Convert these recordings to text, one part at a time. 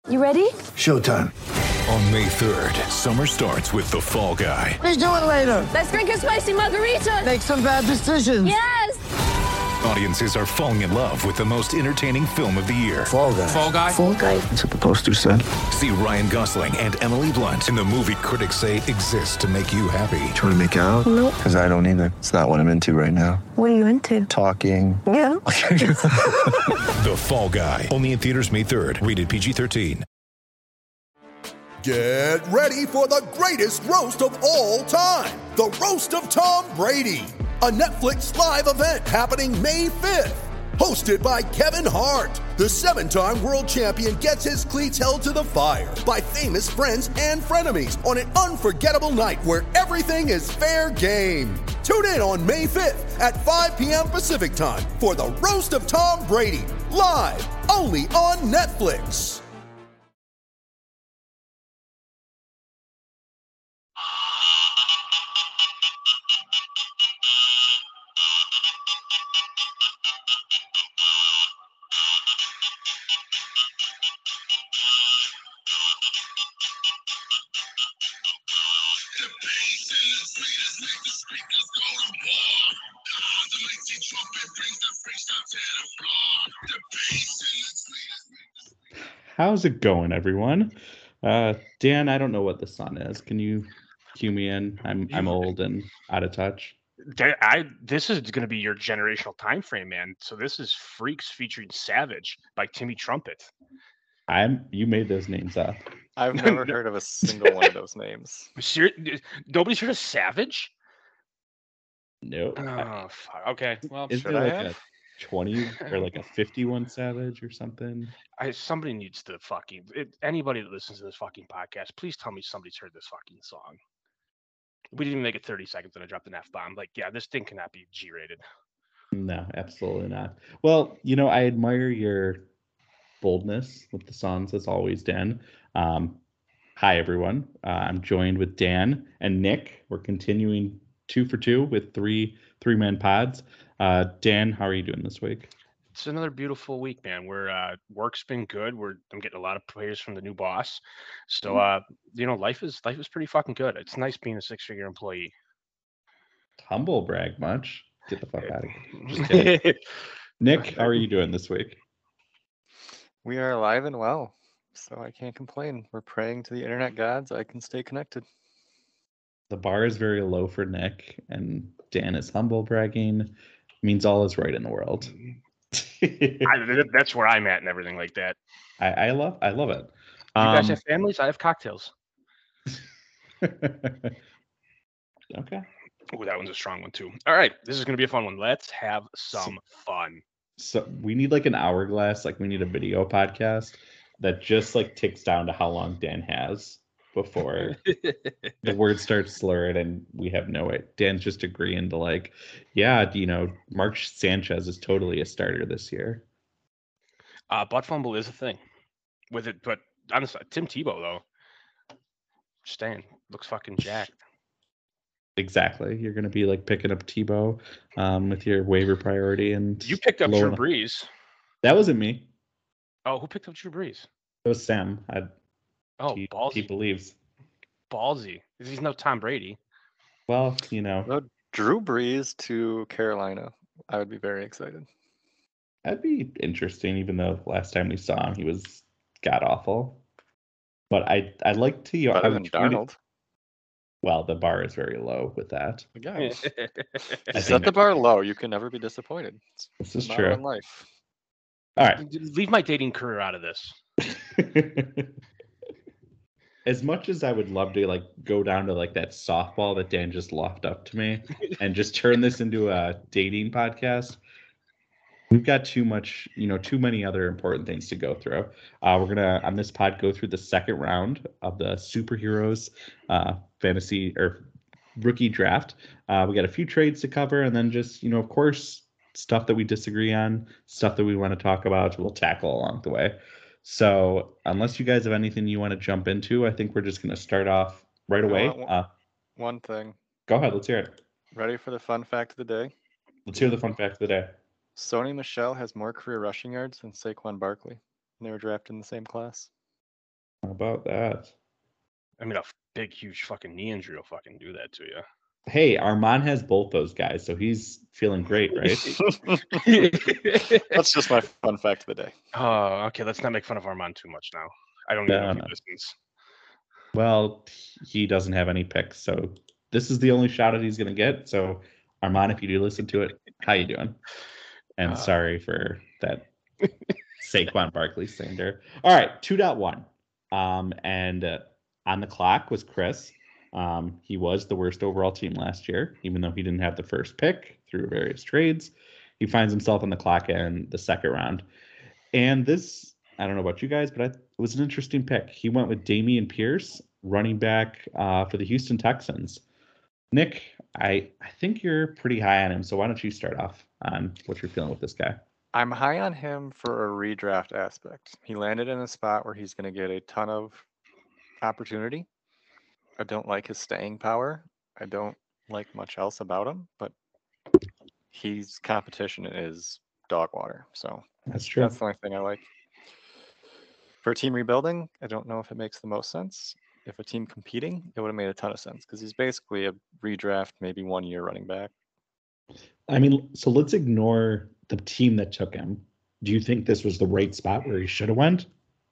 You ready? Showtime. On May 3rd, summer starts with The Fall Guy. Let's do it later. Let's drink a spicy margarita. Make some bad decisions. Yes! Audiences are falling in love with the most entertaining film of the year. Fall Guy. Fall Guy? Fall guy. That's what the poster said. See Ryan Gosling and Emily Blunt in the movie critics say exists to make you happy. Trying to make it out? Nope. Because I don't either. It's not what I'm into right now. What are you into? Talking. Yeah. The Fall Guy. Only in theaters May 3rd. Rated PG-13. Get ready for the greatest roast of all time. The Roast of Tom Brady. A Netflix live event happening May 5th. Hosted by Kevin Hart. The 7-time world champion gets his cleats held to the fire by famous friends and frenemies on an unforgettable night where everything is fair game. Tune in on May 5th at 5 p.m. Pacific time for the Roast of Tom Brady. Live only on Netflix. How's it going, everyone? Dan, I don't know what the sun is. Can you cue me in? I'm old and out of touch. This is going to be your generational time frame, man. So this is Freaks featuring Savage by Timmy Trumpet. You made those names up. I've never heard of a single one of those names. Nobody's heard of Savage? No. Oh, fuck. Okay. Well, Is should there I like have? a 20 or like a 51 Savage or something? somebody needs to anybody that listens to this fucking podcast, please tell me somebody's heard this fucking song. We didn't even make it 30 seconds and I dropped an F-bomb. Like, yeah, this thing cannot be G-rated. No, absolutely not. Well, I admire your boldness with the songs as always, Dan. Hi, everyone. I'm joined with Dan and Nick. We're continuing 2 for 2 with three-man pods. Dan, how are you doing this week? It's another beautiful week, man. Work's been good. I'm getting a lot of praise from the new boss. So, life is pretty fucking good. It's nice being a 6-figure employee. Humble brag much. Get the fuck out of here. Just kidding. Nick, how are you doing this week? We are alive and well, so I can't complain. We're praying to the internet gods I can stay connected. The bar is very low for Nick, and Dan is humble bragging. Means all is right in the world. That's where I'm at and everything like that. I love it. You guys have families? I have cocktails. Okay. Oh, that one's a strong one too. All right, this is going to be a fun one. Let's have some fun. So we need like an hourglass, like we need a video podcast that just like ticks down to how long Dan has before the word starts slurred and we have no way. Dan's just agreeing to like, yeah, Mark Sanchez is totally a starter this year. Butt fumble is a thing with it, but honestly, Tim Tebow though, staying looks fucking jacked. Exactly. You're going to be like picking up Tebow with your waiver priority. And you picked up Drew Brees. That wasn't me. Oh, who picked up Drew Brees? It was Sam. Ballsy. He believes. Ballsy. He's no Tom Brady. Well, Drew Brees to Carolina. I would be very excited. That'd be interesting, even though last time we saw him, he was god-awful. But I'd like to... Better than Darnold. Well, the bar is very low with that. Again, set the bar low. You can never be disappointed. This is true. In life. All right. Leave my dating career out of this. As much as I would love to like go down to like that softball that Dan just lobbed up to me and just turn this into a dating podcast, we've got too many other important things to go through. We're gonna on this pod go through the second round of the superheroes fantasy or rookie draft. We got a few trades to cover, and then just of course stuff that we disagree on, stuff that we want to talk about. We'll tackle along the way. So unless you guys have anything you want to jump into, I think we're just going to start off right away. One thing. Go ahead. Let's hear it. Ready for the fun fact of the day? Let's hear the fun fact of the day. Sony Michel has more career rushing yards than Saquon Barkley. And they were drafted in the same class. How about that? I mean, a big, huge fucking knee injury will fucking do that to you. Hey, Armand has both those guys, so he's feeling great, right? That's just my fun fact of the day. Oh, okay. Let's not make fun of Armand too much now. I don't even know if he listens. Well, he doesn't have any picks, so this is the only shot that he's going to get. So, Armand, if you do listen to it, how you doing? And sorry for that Saquon Barkley slander. All right, 2.1. And on the clock was Chris. He was the worst overall team last year, even though he didn't have the first pick through various trades. He finds himself on the clock in the second round. And this, I don't know about you guys, but it was an interesting pick. He went with Dameon Pierce, running back for the Houston Texans. Nick, I think you're pretty high on him, so why don't you start off on what you're feeling with this guy? I'm high on him for a redraft aspect. He landed in a spot where he's going to get a ton of opportunity. I don't like his staying power. I don't like much else about him, but his competition is dog water. So That's true. That's the only thing I like. For a team rebuilding, I don't know if it makes the most sense. If a team competing, it would have made a ton of sense because he's basically a redraft, maybe 1 year running back. I mean, so let's ignore the team that took him. Do you think this was the right spot where he should have went?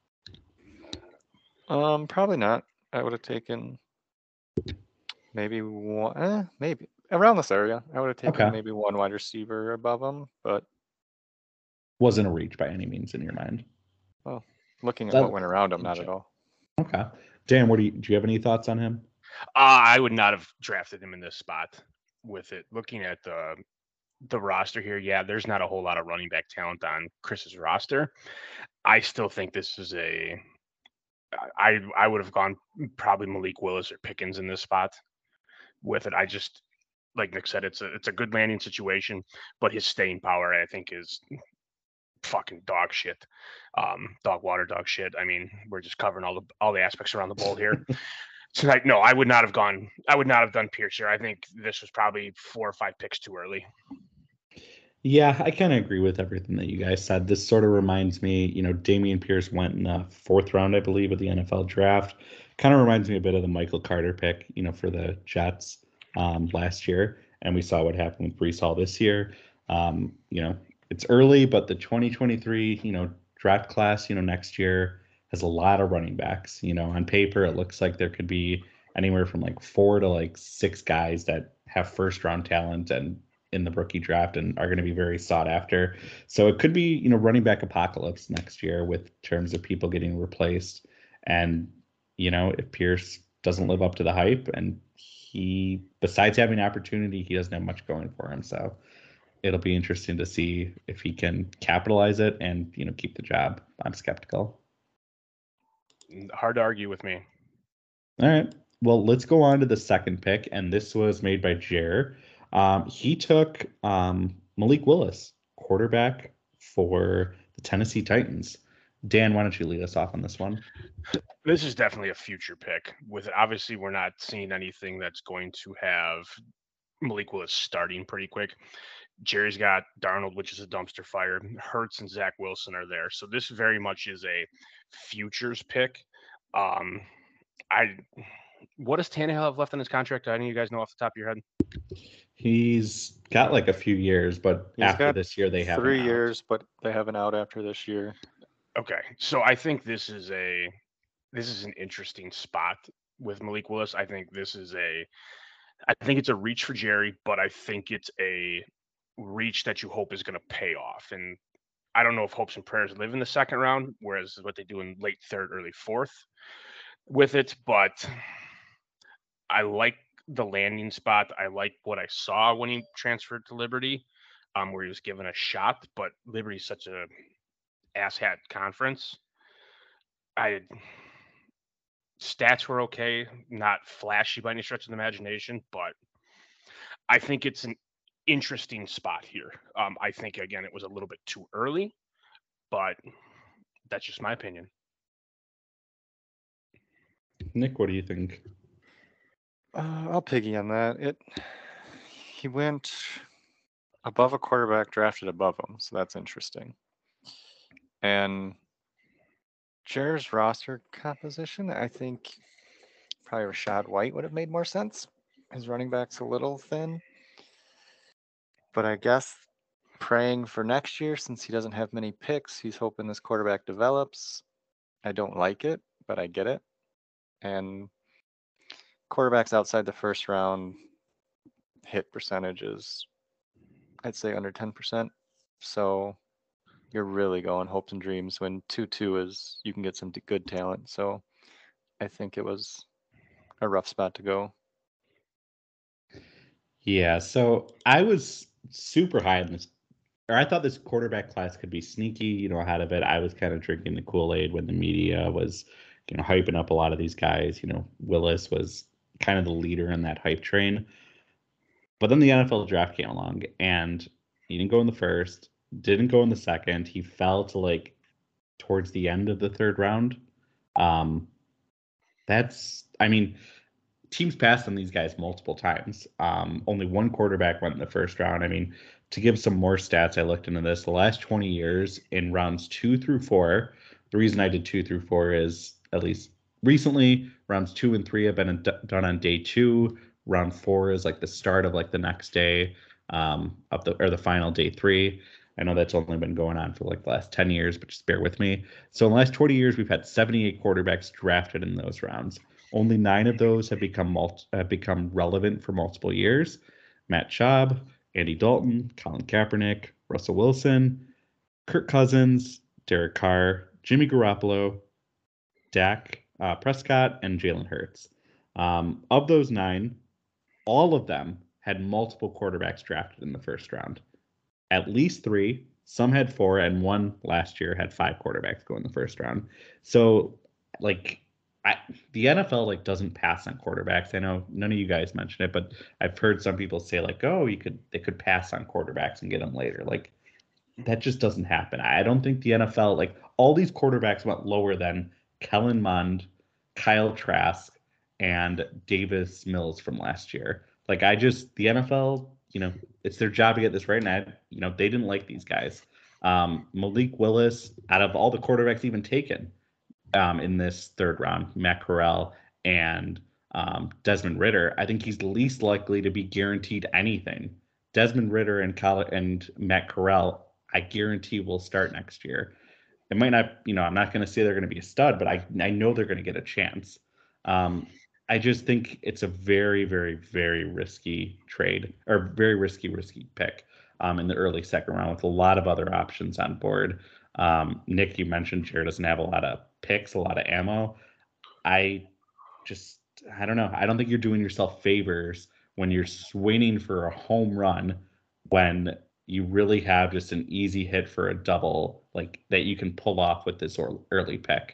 Probably not. I would have taken maybe one, maybe around this area. I would have taken maybe one wide receiver above him, but wasn't a reach by any means in your mind. Well, looking at what went around him, not at all. Okay, Dan, do you have any thoughts on him? I would not have drafted him in this spot with it. Looking at the roster here, yeah, there's not a whole lot of running back talent on Chris's roster. I still think this is I would have gone probably Malik Willis or Pickens in this spot with it. I just, like Nick said, it's a good landing situation, but his staying power, I think, is fucking dog shit. Dog water, dog shit. I mean, we're just covering all the aspects around the bowl here. Tonight, no, I would not have done Pierce here. I think this was probably 4 or 5 picks too early. Yeah, I kind of agree with everything that you guys said. This sort of reminds me, Dameon Pierce went in the 4th round, I believe, of the NFL draft. Kind of reminds me a bit of the Michael Carter pick, for the Jets last year. And we saw what happened with Breece Hall this year. It's early, but the 2023, draft class, next year has a lot of running backs. On paper, it looks like there could be anywhere from like 4 to like 6 guys that have first round talent and in the rookie draft and are going to be very sought after. So it could be, running back apocalypse next year with terms of people getting replaced. And, if Pierce doesn't live up to the hype and he, besides having opportunity, he doesn't have much going for him. So it'll be interesting to see if he can capitalize it and, keep the job. I'm skeptical. Hard to argue with me. All right. Well, let's go on to the second pick. And this was made by Jer. He took Malik Willis, quarterback for the Tennessee Titans. Dan, why don't you lead us off on this one? This is definitely a future pick. With it, obviously, we're not seeing anything that's going to have Malik Willis starting pretty quick. Jerry's got Darnold, which is a dumpster fire. Hurts and Zach Wilson are there. So this very much is a futures pick. What does Tannehill have left on his contract? I know you guys know off the top of your head. He's got like a few years, but after this year they have 3 years, but they have an out after this year. Okay, so I think this is an interesting spot with Malik Willis. I think it's a reach for Jerry, but I think it's a reach that you hope is going to pay off. And I don't know if hopes and prayers live in the second round, whereas what they do in late 3rd, early 4th with it. But I like the landing spot. I like what I saw when he transferred to Liberty, where he was given a shot. But Liberty's such a asshat conference. Stats were okay, not flashy by any stretch of the imagination, but I think it's an interesting spot here. I think, again, it was a little bit too early, but that's just my opinion. Nick, what do you think? I'll piggy on that. He went above a quarterback drafted above him, so that's interesting. And Jared's roster composition, I think probably Rashad White would have made more sense. His running back's a little thin. But I guess praying for next year, since he doesn't have many picks, he's hoping this quarterback develops. I don't like it, but I get it. And quarterbacks outside the first round hit percentages, I'd say under 10%. So you're really going hopes and dreams when 2-2 is you can get some good talent. So I think it was a rough spot to go. Yeah, so I was super high in this, or I thought this quarterback class could be sneaky, ahead of it. I was kind of drinking the Kool-Aid when the media was, hyping up a lot of these guys. Willis was kind of the leader in that hype train. But then the NFL draft came along, and he didn't go in the first, didn't go in the second. He fell to towards the end of the third round. Teams passed on these guys multiple times. Only one quarterback went in the first round. To give some more stats, I looked into this. The last 20 years in rounds 2 through 4, the reason I did 2 through 4 is, at least recently, rounds 2 and 3 have been done on day 2. Round 4 is the start of the next day of the final day 3. I know that's only been going on for the last 10 years, but just bear with me. So in the last 20 years, we've had 78 quarterbacks drafted in those rounds. Only 9 of those have become relevant for multiple years. Matt Schaub, Andy Dalton, Colin Kaepernick, Russell Wilson, Kirk Cousins, Derek Carr, Jimmy Garoppolo, Dak Prescott, and Jalen Hurts. Of those 9, all of them had multiple quarterbacks drafted in the first round. At least 3, some had 4, and one last year had 5 quarterbacks go in the first round. So, the NFL doesn't pass on quarterbacks. I know none of you guys mentioned it, but I've heard some people say they could pass on quarterbacks and get them later. That just doesn't happen. I don't think the NFL, all these quarterbacks went lower than Kellen Mond, Kyle Trask, and Davis Mills from last year. The NFL, it's their job to get this right. And they didn't like these guys. Malik Willis, out of all the quarterbacks even taken in this third round, Matt Corral and Desmond Ridder, I think he's the least likely to be guaranteed anything. Desmond Ridder and Matt Corral, I guarantee will start next year. It might not, I'm not going to say they're going to be a stud, but I know they're going to get a chance. I just think it's a very, very, very risky trade, or very risky pick in the early second round with a lot of other options on board. Nick, you mentioned Jared doesn't have a lot of picks, a lot of ammo. I don't know. I don't think you're doing yourself favors when you're swinging for a home run when you really have just an easy hit for a double that you can pull off with this early pick.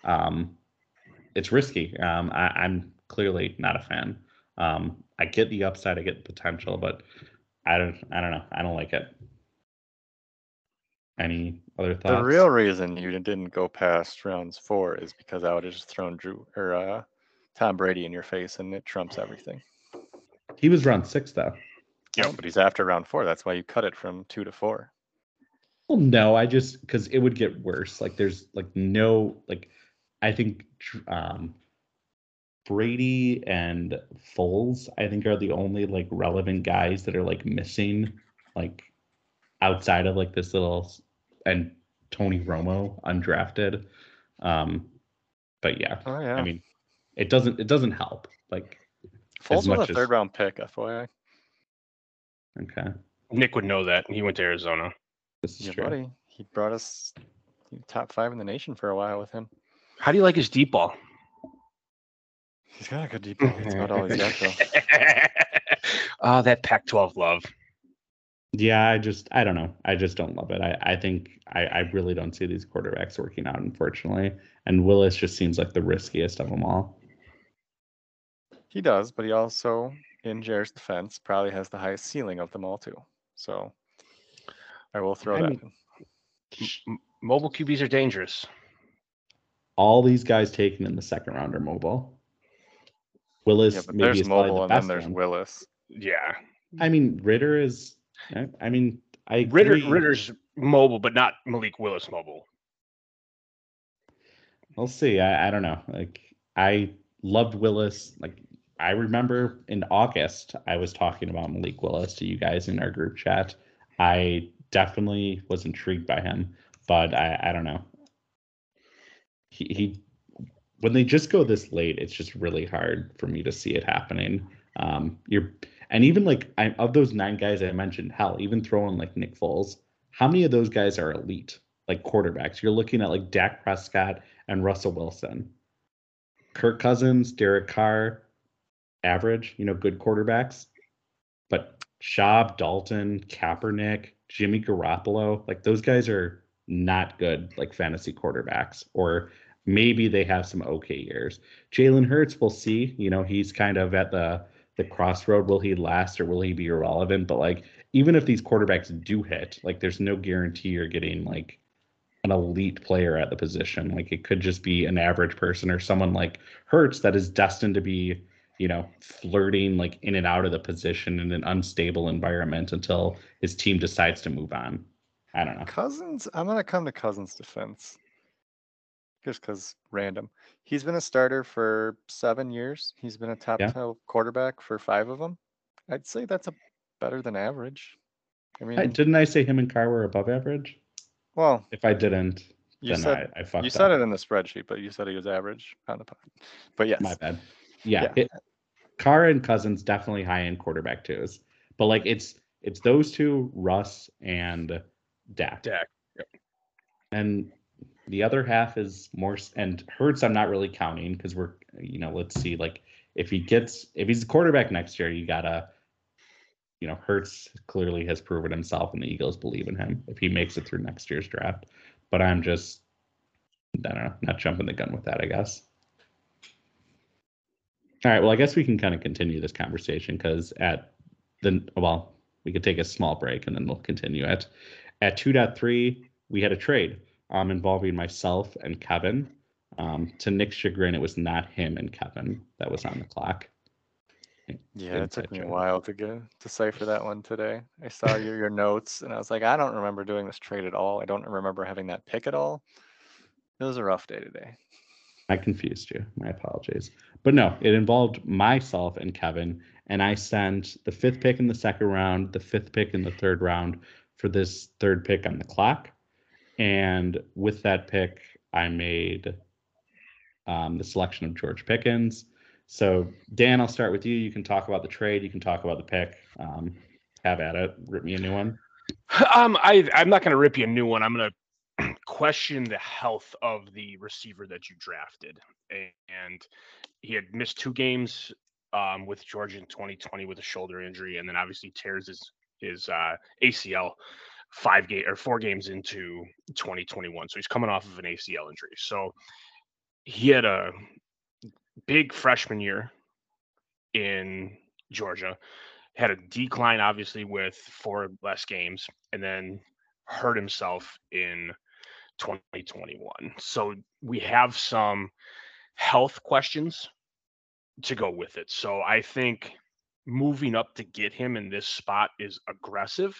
It's risky. I'm clearly not a fan. I get the upside, I get the potential, but I don't know. I don't like it. Any other thoughts? The real reason you didn't go past rounds 4 is because I would have just thrown Tom Brady in your face, and it trumps everything. He was round 6 though. Yeah, but he's after round 4. That's why you cut it from 2 to 4. Well, no, because it would get worse. There's no I think Brady and Foles, I think, are the only relevant guys that are missing outside of this little, and Tony Romo undrafted. But yeah, oh, yeah. It doesn't help. Foles was a third round pick, FYI. Okay. Nick would know that. He went to Arizona. This is Yeah, true. buddy. He brought us top 5 in the nation for a while with him. How do you like his deep ball? He's got a good deep ball. That's about all he's got, though. Oh, that Pac-12 love. Yeah, I don't know. I just don't love it. I think I really don't see these quarterbacks working out, unfortunately. And Willis just seems like the riskiest of them all. He does, but he also, in Jared's defense, probably has the highest ceiling of them all, too. So I will throw that in. Mobile QBs are dangerous. All these guys taken in the second round are mobile. Willis, Yeah, but maybe there's is probably mobile, the and then best there's one. Willis. Yeah. Ridder is. I agree. Ritter's mobile, but not Malik Willis mobile. We'll see. I don't know. Like, I loved Willis. Like, I remember in August, I was talking about Malik Willis to you guys in our group chat. I definitely was intrigued by him, but I don't know. He when they just go this late, it's just really hard for me to see it happening. And even like of those 9 guys I mentioned, hell, even throwing like Nick Foles, how many of those guys are elite, like quarterbacks? You're looking at like Dak Prescott and Russell Wilson, Kirk Cousins, Derek Carr, average, good quarterbacks. But Schaub, Dalton, Kaepernick, Jimmy Garoppolo, like those guys are not good like fantasy quarterbacks, or maybe they have some okay years. Jalen Hurts, we'll see. He's kind of at the crossroad. Will he last or will he be irrelevant? But like, even if these quarterbacks do hit, like there's no guarantee you're getting like an elite player at the position. Like it could just be an average person or someone like Hurts that is destined to be, flirting like in and out of the position in an unstable environment until his team decides to move on. I don't know. Cousins, I'm going to come to Cousins' defense. Just because random. He's been a starter for 7 years. He's been a top 12 quarterback for 5 of them. I'd say that's better than average. I mean, didn't I say him and Carr were above average? Well, if I didn't, I fucked up. You said it in the spreadsheet, but you said he was average on the pod. But yes. My bad. Yeah. Carr and Cousins definitely high-end quarterback twos. But like it's those two, Russ and Dak. Yep. And the other half is more, and Hurts I'm not really counting because we're, let's see, like if he's a quarterback next year, you gotta, Hurts clearly has proven himself and the Eagles believe in him if he makes it through next year's draft. But I'm just, I don't know, not jumping the gun with that, I guess. All right, well, I guess we can kind of continue this conversation because we could take a small break and then we'll continue it. At 2.3, we had a trade involving myself and Kevin. To Nick's chagrin, it was not him and Kevin that was on the clock. Yeah, it took me a while to decipher that one today. I saw your notes and I was like, I don't remember doing this trade at all. I don't remember having that pick at all. It was a rough day today. I confused you. My apologies. But no, it involved myself and Kevin, and I sent the 5th pick in the 2nd round, the 5th pick in the 3rd round for this 3rd pick on the clock. And with that pick, I made the selection of George Pickens. So, Dan, I'll start with you. You can talk about the trade. You can talk about the pick. Have at it. Rip me a new one. I'm not going to rip you a new one. I'm going to question the health of the receiver that you drafted. And he had missed 2 games with Georgia in 2020 with a shoulder injury, and then obviously tears his ACL 4 games into 2021. So he's coming off of an ACL injury. So he had a big freshman year in Georgia, had a decline obviously with 4 less games, and then hurt himself in 2021. So we have some health questions to go with it. So I think moving up to get him in this spot is aggressive.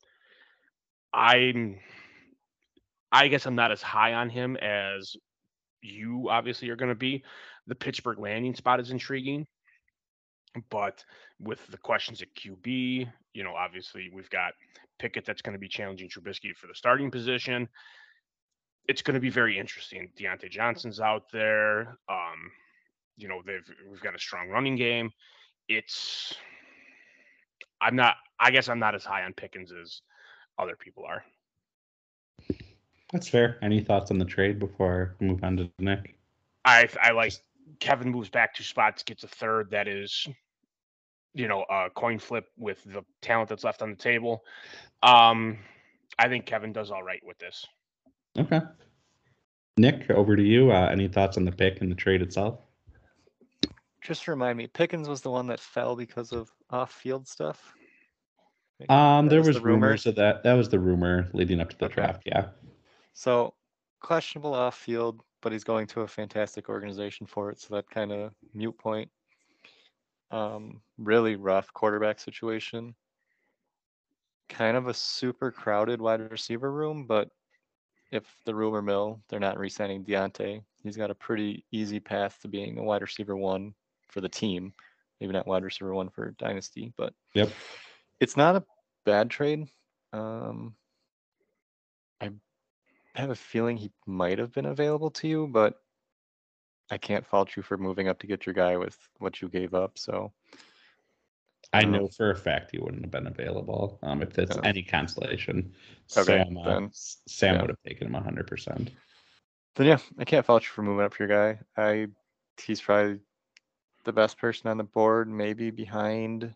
I guess I'm not as high on him as you obviously are going to be. The Pittsburgh landing spot is intriguing, but with the questions at QB, obviously we've got Pickett that's going to be challenging Trubisky for the starting position. It's going to be very interesting. Deontay Johnson's out there. We've got a strong running game. I guess I'm not as high on Pickens as other people are. That's fair. Any thoughts on the trade before we move on to Nick? I like Kevin moves back 2 spots, gets a 3rd that is, a coin flip with the talent that's left on the table. I think Kevin does all right with this. Okay. Nick, over to you. Any thoughts on the pick and the trade itself? Just remind me, Pickens was the one that fell because of off-field stuff? There was rumors of that. That was the rumor leading up to the draft, yeah. So, questionable off-field, but he's going to a fantastic organization for it, so that kind of mute point. Really rough quarterback situation. Kind of a super crowded wide receiver room, but if the rumor mill, they're not re-signing Deontay, he's got a pretty easy path to being a wide receiver 1 for the team. Maybe not wide receiver 1 for Dynasty, but Yep. it's not a bad trade. I have a feeling he might have been available to you, but I can't fault you for moving up to get your guy with what you gave up. So I know for a fact he wouldn't have been available. If it's any consolation, Okay, Sam would have taken him 100%. Then yeah, I can't fault you for moving up for your guy. He's probably the best person on the board, maybe behind.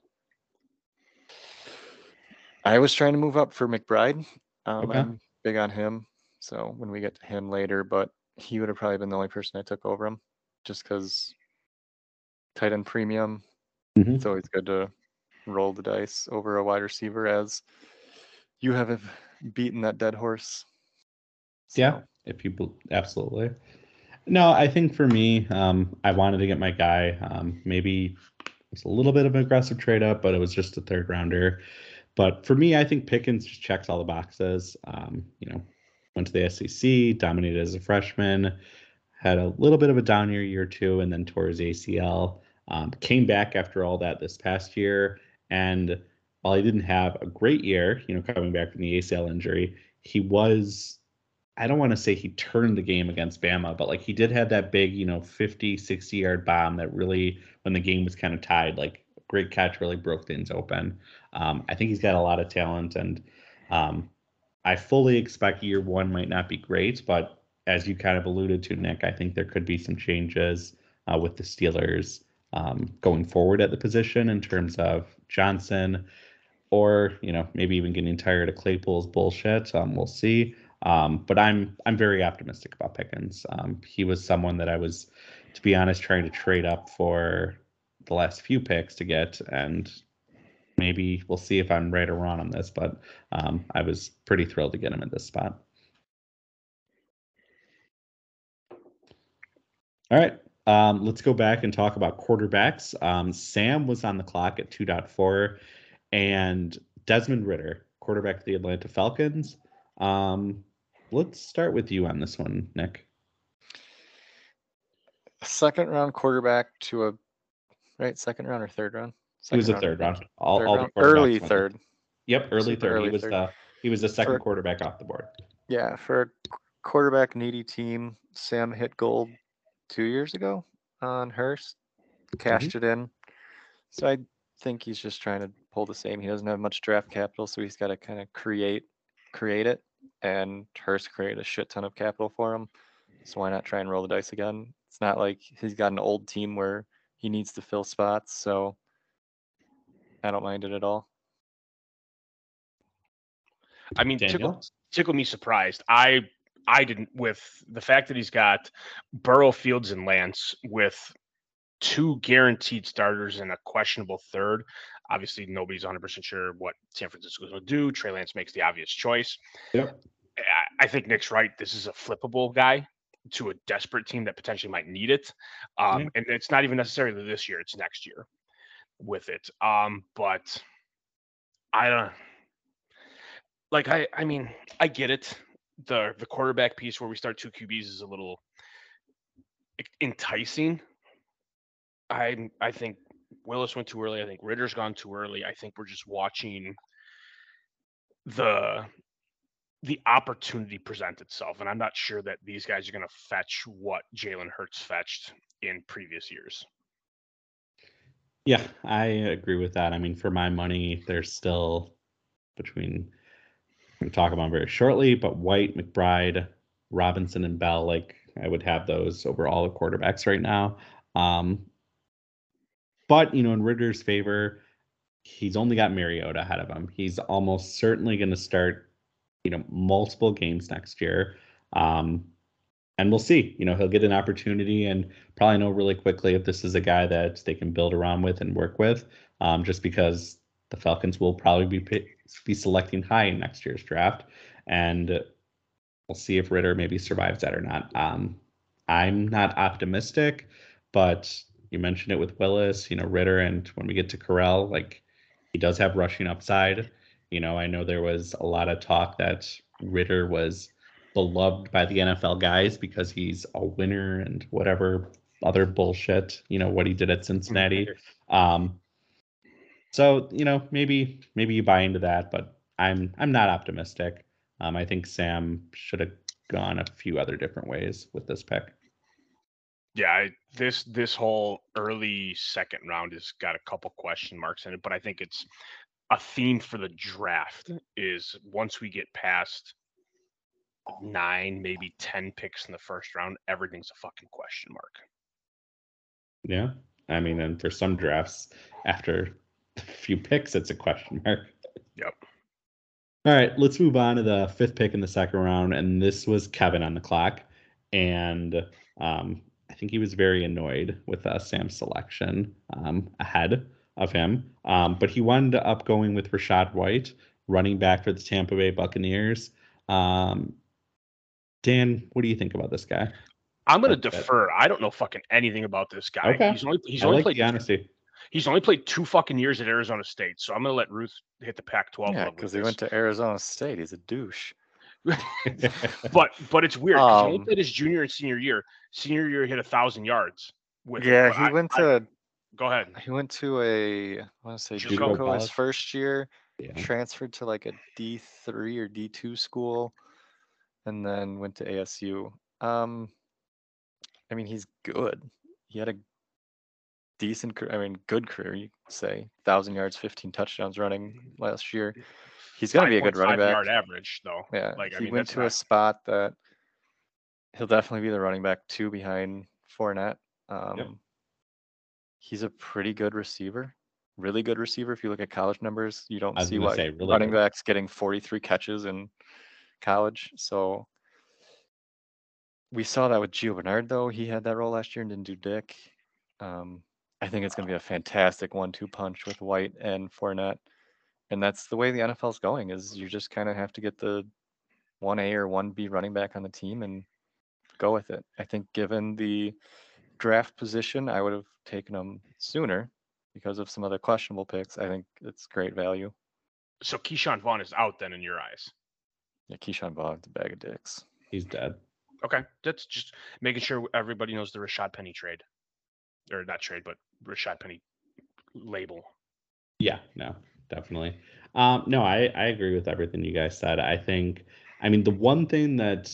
I was trying to move up for McBride. I'm big on him, so when we get to him later, but he would have probably been the only person I took over him, just because tight end premium. It's always good to roll the dice over a wide receiver, as you have beaten that dead horse. So. Yeah, if you absolutely. No, I think for me, I wanted to get my guy. Maybe it's a little bit of an aggressive trade up, but it was just a 3rd rounder. But for me, I think Pickens just checks all the boxes. Went to the SEC, dominated as a freshman, had a little bit of a down year or two, and then tore his ACL. Came back after all that this past year, and while he didn't have a great year, coming back from the ACL injury, he was, I don't want to say he turned the game against Bama, but like he did have that big, 50, 60-yard bomb that really, when the game was kind of tied, like great catch, really broke things open. I think he's got a lot of talent, and I fully expect year 1 might not be great, but as you kind of alluded to, Nick, I think there could be some changes with the Steelers going forward at the position in terms of Johnson, or maybe even getting tired of Claypool's bullshit. We'll see. But I'm very optimistic about Pickens. He was someone that I was, to be honest, trying to trade up for the last few picks to get, and maybe we'll see if I'm right or wrong on this, but I was pretty thrilled to get him in this spot. All right, let's go back and talk about quarterbacks. Sam was on the clock at 2.4, and Desmond Ridder, quarterback of the Atlanta Falcons. Let's start with you on this one, Nick. 2nd round quarterback to a second round or 3rd round? He was a 3rd round. All the early 3rd. Yep, early 3rd. Early He was the second quarterback off the board. Yeah, for a quarterback needy team, Sam hit gold 2 years ago on Hurst, cashed it in. So I think he's just trying to pull the same. He doesn't have much draft capital, so he's got to kind of create it, and Hurst created a shit ton of capital for him. So why not try and roll the dice again? It's not like he's got an old team where he needs to fill spots, so I don't mind it at all. I mean, tickle me surprised. I didn't, with the fact that he's got Burrow, Fields, and Lance with 2 guaranteed starters and a questionable 3rd. Obviously, nobody's 100% sure what San Francisco's going to do. Trey Lance makes the obvious choice. Yep. I think Nick's right. This is a flippable guy to a desperate team that potentially might need it. And it's not even necessarily this year. It's next year with it. But I don't like, I mean, I get it. The quarterback piece where we start 2 QBs is a little enticing. I think Willis went too early. I think Ritter's gone too early. I think we're just watching the opportunity present itself. And I'm not sure that these guys are going to fetch what Jalen Hurts fetched in previous years. Yeah, I agree with that. I mean, for my money, there's still between, we'll talk about them very shortly, but White, McBride, Robinson, and Bell, like I would have those over all the quarterbacks right now. But, in Ritter's favor, he's only got Mariota ahead of him. He's almost certainly going to start, multiple games next year. And we'll see. He'll get an opportunity and probably know really quickly if this is a guy that they can build around with and work with, just because the Falcons will probably be selecting high in next year's draft. And we'll see if Ridder maybe survives that or not. I'm not optimistic, but you mentioned it with Willis, Ridder, and when we get to Corral, like he does have rushing upside. I know there was a lot of talk that Ridder was beloved by the NFL guys because he's a winner and whatever other bullshit, what he did at Cincinnati. So, maybe you buy into that, but I'm not optimistic. I think Sam should have gone a few other different ways with this pick. Yeah, this whole early second round has got a couple question marks in it, but I think it's a theme for the draft is once we get past 9, maybe 10 picks in the first round, everything's a fucking question mark. Yeah. I mean, and for some drafts, after a few picks, it's a question mark. Yep. All right, let's move on to the 5th pick in the second round. And this was Kevin on the clock. And I think he was very annoyed with Sam's selection ahead of him. But he wound up going with Rachaad White, running back for the Tampa Bay Buccaneers. Dan, what do you think about this guy? I'm going to defer. I don't know fucking anything about this guy. Okay. He's only played the honesty. He's only played 2 fucking years at Arizona State, so I'm going to let Ruth hit the Pac-12. Yeah, because he went to Arizona State. He's a douche. but it's weird because he only played his junior and senior year. Senior year, he hit 1,000 yards. Go ahead. He went to I want to say JUCO his first year. Yeah. Transferred to like a D3 or D2 school, and then went to ASU. I mean, he's good. He had a decent, good career, you could say. 1,000 yards, 15 touchdowns running last year. He's going to be a good running back. 5-yard average, though. Yeah, he went to a spot that he'll definitely be the running back 2 behind Fournette. He's a pretty good receiver, really good receiver. If you look at college numbers, you don't see why running backs getting 43 catches in college. So we saw that with Gio Bernard, though. He had that role last year and didn't do dick. I think it's going to be a fantastic 1-2 punch with White and Fournette. And that's the way the NFL is going, is you just kind of have to get the 1A or 1B running back on the team and go with it. I think given the draft position, I would have taken him sooner because of some other questionable picks. I think it's great value. So Keyshawn Vaughn is out then in your eyes? Yeah, Keyshawn Vaughn's a bag of dicks. He's dead. Okay. That's just making sure everybody knows the Rashad Penny trade. Or not trade, but Rashad Penny label. Yeah, no, definitely. No, I agree with everything you guys said. The one thing that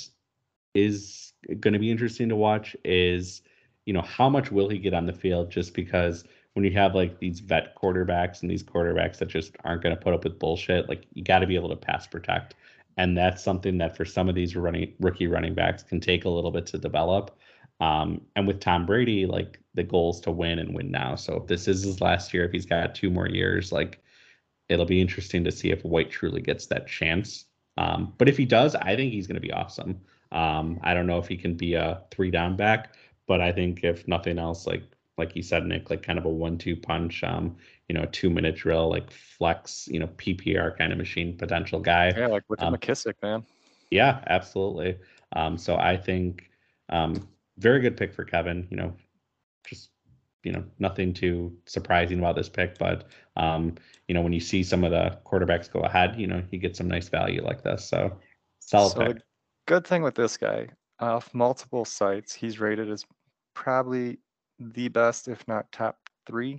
is going to be interesting to watch is, how much will he get on the field, just because when you have like these vet quarterbacks and these quarterbacks that just aren't going to put up with bullshit, like you got to be able to pass protect. And that's something that for some of these rookie running backs can take a little bit to develop. And with Tom Brady, like the goal is to win and win now. So if this is his last year, if he's got 2 more years, like it'll be interesting to see if White truly gets that chance. But if he does, I think he's going to be awesome. I don't know if he can be a 3-down back, but I think if nothing else, like you said, Nick, like kind of a 1-2 punch, a 2-minute drill, like flex, PPR kind of machine potential guy. Yeah, like with McKissick, man. Yeah, absolutely. So I think very good pick for Kevin. Just nothing too surprising about this pick, but when you see some of the quarterbacks go ahead, you get some nice value like this. So solid pick. The good thing with this guy, off multiple sites, he's rated as probably the best, if not top 3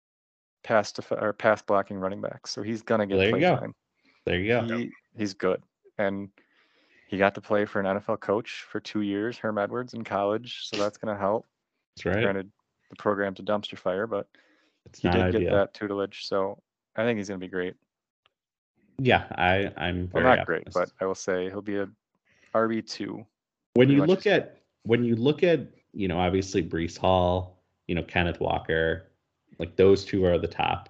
pass blocking running back. So he's gonna get play time. There you go. He's good, and he got to play for an NFL coach for 2 years, Herm Edwards, in college, so that's gonna help. That's right. Granted, the program's a dumpster fire, but he did get that tutelage, so I think he's gonna be great. Yeah, I'm very not great, but I will say he'll be a RB2. When you look at obviously Breece Hall, Kenneth Walker, like those 2 are the top.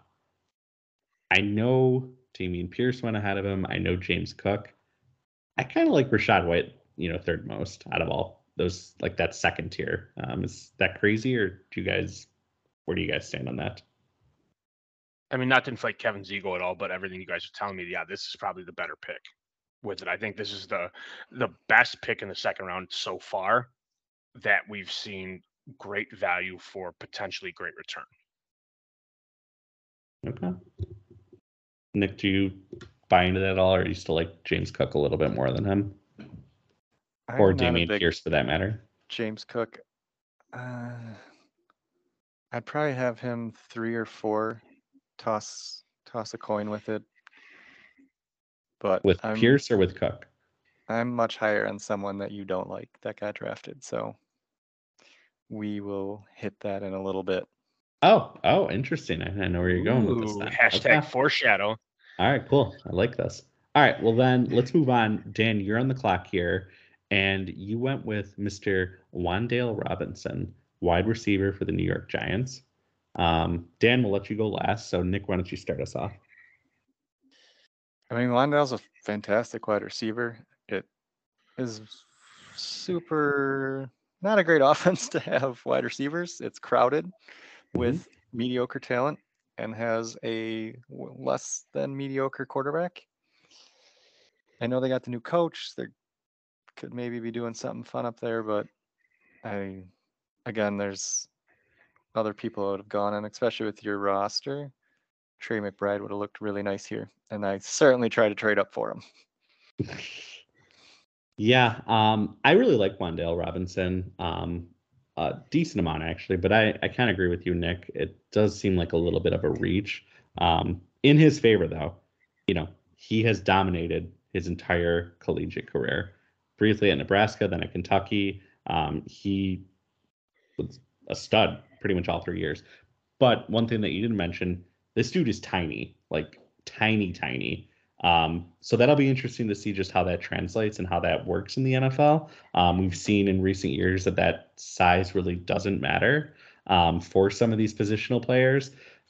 I know Dameon Pierce went ahead of him. I know James Cook. I kind of like Rachaad White, 3rd most out of all those, like that second tier. Is that crazy, or where do you guys stand on that? I mean, not to inflate Kevin's ego at all, but everything you guys are telling me, yeah, this is probably the better pick with it. I think this is the best pick in the second round so far that we've seen great value for potentially great return. Okay. Nick, do you buy into that at all, or do you still like James Cook a little bit more than him? or I'm not a Damian big Pierce for that matter. James Cook. I'd probably have him 3 or 4. Toss a coin with it. But With Pierce or with Cook? I'm much higher on someone that you don't like that got drafted. So we will hit that in a little bit. Oh, interesting. I know where you're going with this then. Hashtag foreshadow. All right, cool. I like this. All right, well then let's move on. Dan, you're on the clock here, and you went with Mr. Wan'Dale Robinson, wide receiver for the New York Giants. Dan, we'll let you go last. So Nick, why don't you start us off? I mean, Wan'Dale's a fantastic wide receiver. It is super not a great offense to have wide receivers. It's crowded with mediocre talent and has a less than mediocre quarterback. I know they got the new coach. They could maybe be doing something fun up there, but there's other people that would have gone, and especially with your roster, Trey McBride would have looked really nice here, and I certainly try to trade up for him. Yeah, I really like Wan'Dale Robinson, a decent amount actually, but I kind of agree with you, Nick. It does seem like a little bit of a reach. In his favor, though, he has dominated his entire collegiate career. Briefly at Nebraska, then at Kentucky. He was a stud pretty much all 3 years. But one thing that you didn't mention, this dude is tiny, like tiny. So that'll be interesting to see just how that translates and how that works in the NFL. We've seen in recent years that size really doesn't matter for some of these positional players.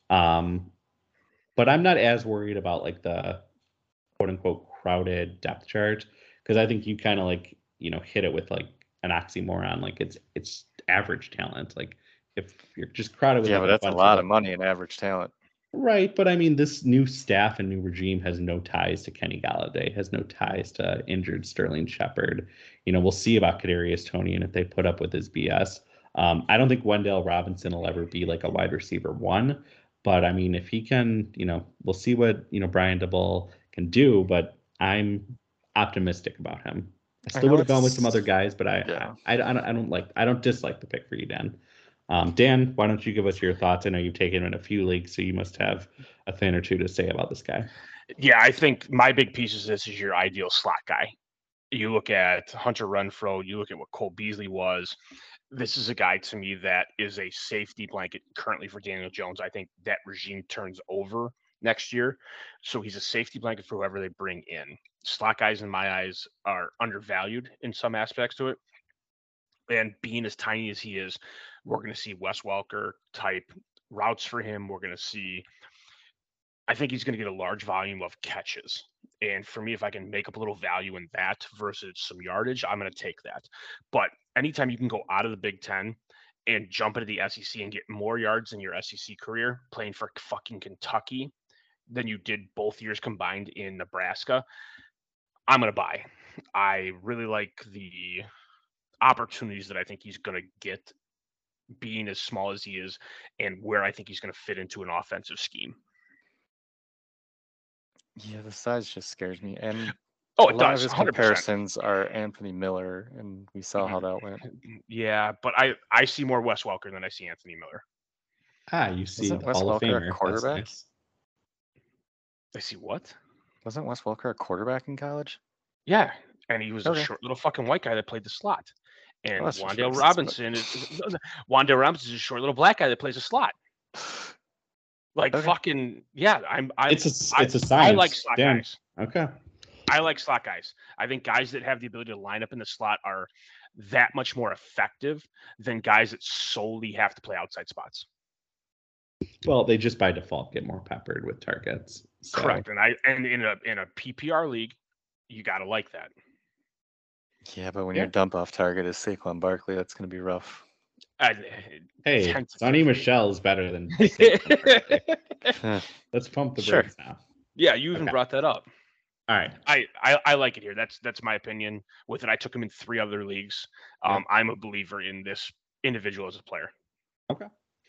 But I'm not as worried about like the quote unquote crowded depth chart, because I think you kind of like, hit it with like an oxymoron. Like it's average talent. Like if you're just crowded with but that's a lot of money in average talent. Right, but I mean, this new staff and new regime has no ties to Kenny Galladay, has no ties to injured Sterling Shepard. We'll see about Kadarius Toney and if they put up with his BS. I don't think Wan'Dale Robinson will ever be like a wide receiver 1, but I mean, if he can, we'll see what Brian Daboll can do. But I'm optimistic about him. I still would have gone with some other guys, but I don't dislike the pick for you, Dan. Dan, why don't you give us your thoughts? I know you've taken him in a few leagues, so you must have a thing or two to say about this guy. Yeah, I think my big piece of this is your ideal slot guy. You look at Hunter Renfrow, you look at what Cole Beasley was. This is a guy to me that is a safety blanket currently for Daniel Jones. I think that regime turns over next year. So he's a safety blanket for whoever they bring in. Slot guys, in my eyes, are undervalued in some aspects to it. And being as tiny as he is, we're going to see Wes Welker type routes for him. We're going to see, I think he's going to get a large volume of catches. And for me, if I can make up a little value in that versus some yardage, I'm going to take that. But anytime you can go out of the Big Ten and jump into the SEC and get more yards in your SEC career playing for fucking Kentucky than you did both years combined in Nebraska, I'm going to buy. I really like the opportunities that I think he's going to get being as small as he is and where I think he's going to fit into an offensive scheme. Yeah, the size just scares me. And it lot does. of his 100%. Comparisons are Anthony Miller, and we saw how that went. Yeah, but I see more Wes Welker than I see Anthony Miller. You see Wasn't the Wes Hall of Welker Famer. a quarterback? Nice. I see what? Wasn't Wes Welker a quarterback in college? Yeah, and he was a short little fucking white guy that played the slot. And Wan'Dale Robinson is a short little black guy that plays a slot. Like fucking yeah, It's a science. I like slot guys. Okay. I like slot guys. I think guys that have the ability to line up in the slot are that much more effective than guys that solely have to play outside spots. Well, they just by default get more peppered with targets. So. Correct. And in a PPR league, you gotta like that. Yeah, but when your dump off target is Saquon Barkley, that's going to be rough. Hey, Sonny Michel is better than Let's pump the brakes now. Yeah, you even brought that up. All right. I like it here. That's my opinion with it. I took him in 3 other leagues. I'm a believer in this individual as a player. Okay.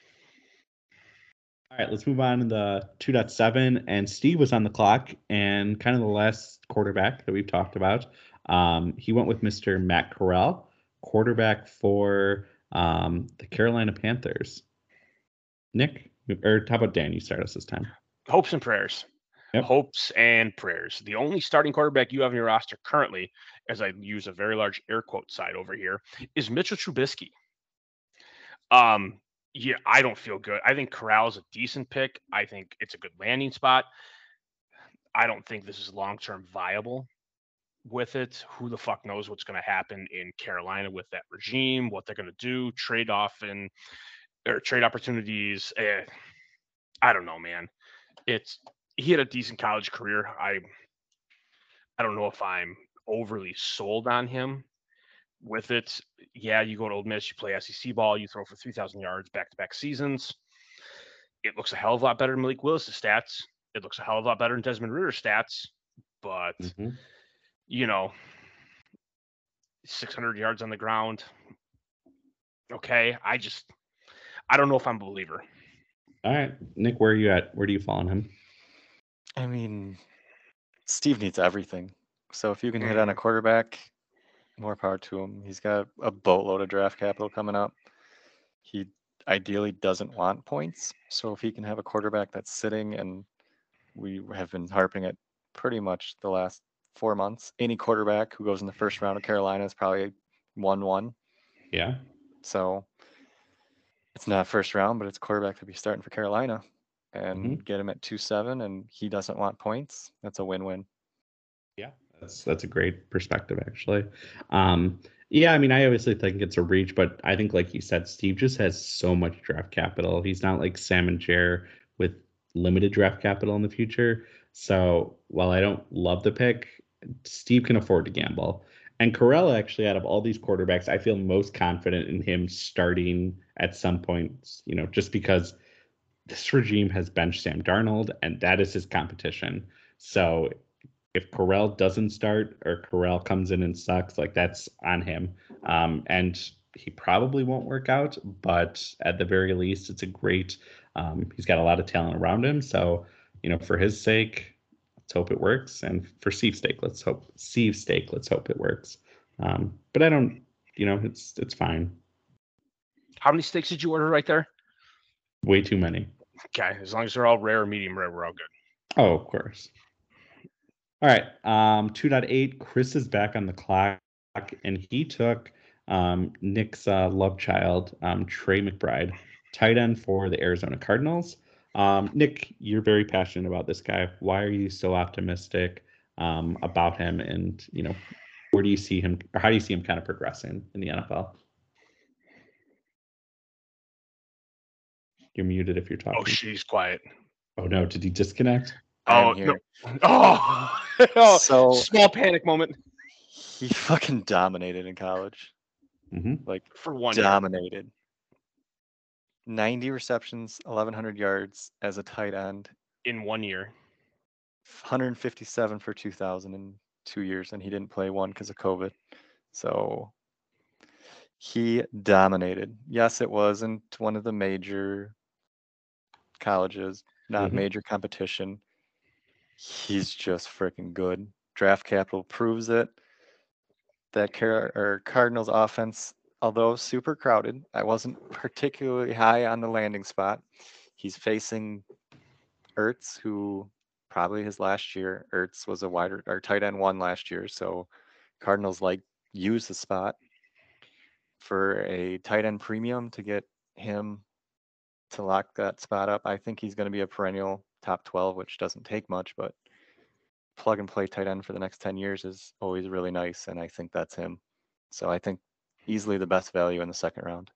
All right, let's move on to the 2.7. And Steve was on the clock, and kind of the last quarterback that we've talked about. He went with Mr. Matt Corral, quarterback for the Carolina Panthers. Nick, or how about Dan? You start us this time. Hopes and prayers. Yep. Hopes and prayers. The only starting quarterback you have in your roster currently, as I use a very large air quote side over here, is Mitchell Trubisky. Yeah, I don't feel good. I think Corral's a decent pick. I think it's a good landing spot. I don't think this is long-term viable with it. Who the fuck knows what's going to happen in Carolina with that regime, what they're going to do, trade opportunities. I don't know, man. He had a decent college career. I don't know if I'm overly sold on him with it. Yeah, you go to Ole Miss, you play SEC ball, you throw for 3,000 yards back-to-back seasons. It looks a hell of a lot better than Malik Willis' stats. It looks a hell of a lot better than Desmond Ridder's stats. But, 600 yards on the ground. Okay, I don't know if I'm a believer. All right, Nick, where are you at? Where do you fall on him? I mean, Steve needs everything. So if you can hit on a quarterback, more power to him. He's got a boatload of draft capital coming up. He ideally doesn't want points. So if he can have a quarterback that's sitting, and we have been harping it pretty much the last 4 months, any quarterback who goes in the first round of Carolina is probably 1-1. Yeah. So it's not first round, but it's quarterback to be starting for Carolina, and get him at 2-7, and he doesn't want points. That's a win-win. Yeah, that's a great perspective, actually. Yeah, I mean, I obviously think it's a reach, but I think, like you said, Steve just has so much draft capital. He's not like Sam and Jer with limited draft capital in the future. So while I don't love the pick, Steve can afford to gamble. And Corral, actually, out of all these quarterbacks, I feel most confident in him starting at some point, just because this regime has benched Sam Darnold, and that is his competition. So if Corral doesn't start, or Corral comes in and sucks, like, that's on him. And he probably won't work out, but at the very least, it's a great, he's got a lot of talent around him. So, for his sake, let's hope it works. And for Steve's sake, let's hope it works. But I don't, it's fine. How many steaks did you order right there? Way too many. Okay, as long as they're all rare or medium rare, we're all good. Oh, of course. All right, 2.8. Chris is back on the clock, and he took Nick's love child, Trey McBride, tight end for the Arizona Cardinals. Nick, you're very passionate about this guy. Why are you so optimistic about him? And, where do you see him, or how do you see him kind of progressing in the NFL? You're muted if you're talking. Oh, she's quiet. Oh, no. Did he disconnect? Oh, no. Oh, So small panic moment. he fucking dominated in college. Like, For 1 year. dominated. 90 receptions, 1,100 yards as a tight end. In 1 year. 157 for 2,000 in 2 years, and he didn't play one because of COVID. So he dominated. Yes, it wasn't one of the major colleges, not major competition. He's just freaking good. Draft capital proves it. That Cardinals offense, although super crowded, I wasn't particularly high on the landing spot. He's facing Ertz, who probably his last year. Ertz was a tight end 1 last year, so Cardinals use the spot for a tight end premium to get him to lock that spot up. I think he's going to be a perennial top 12, which doesn't take much, but plug and play tight end for the next 10 years is always really nice, and I think that's him. So I think easily the best value in the second round.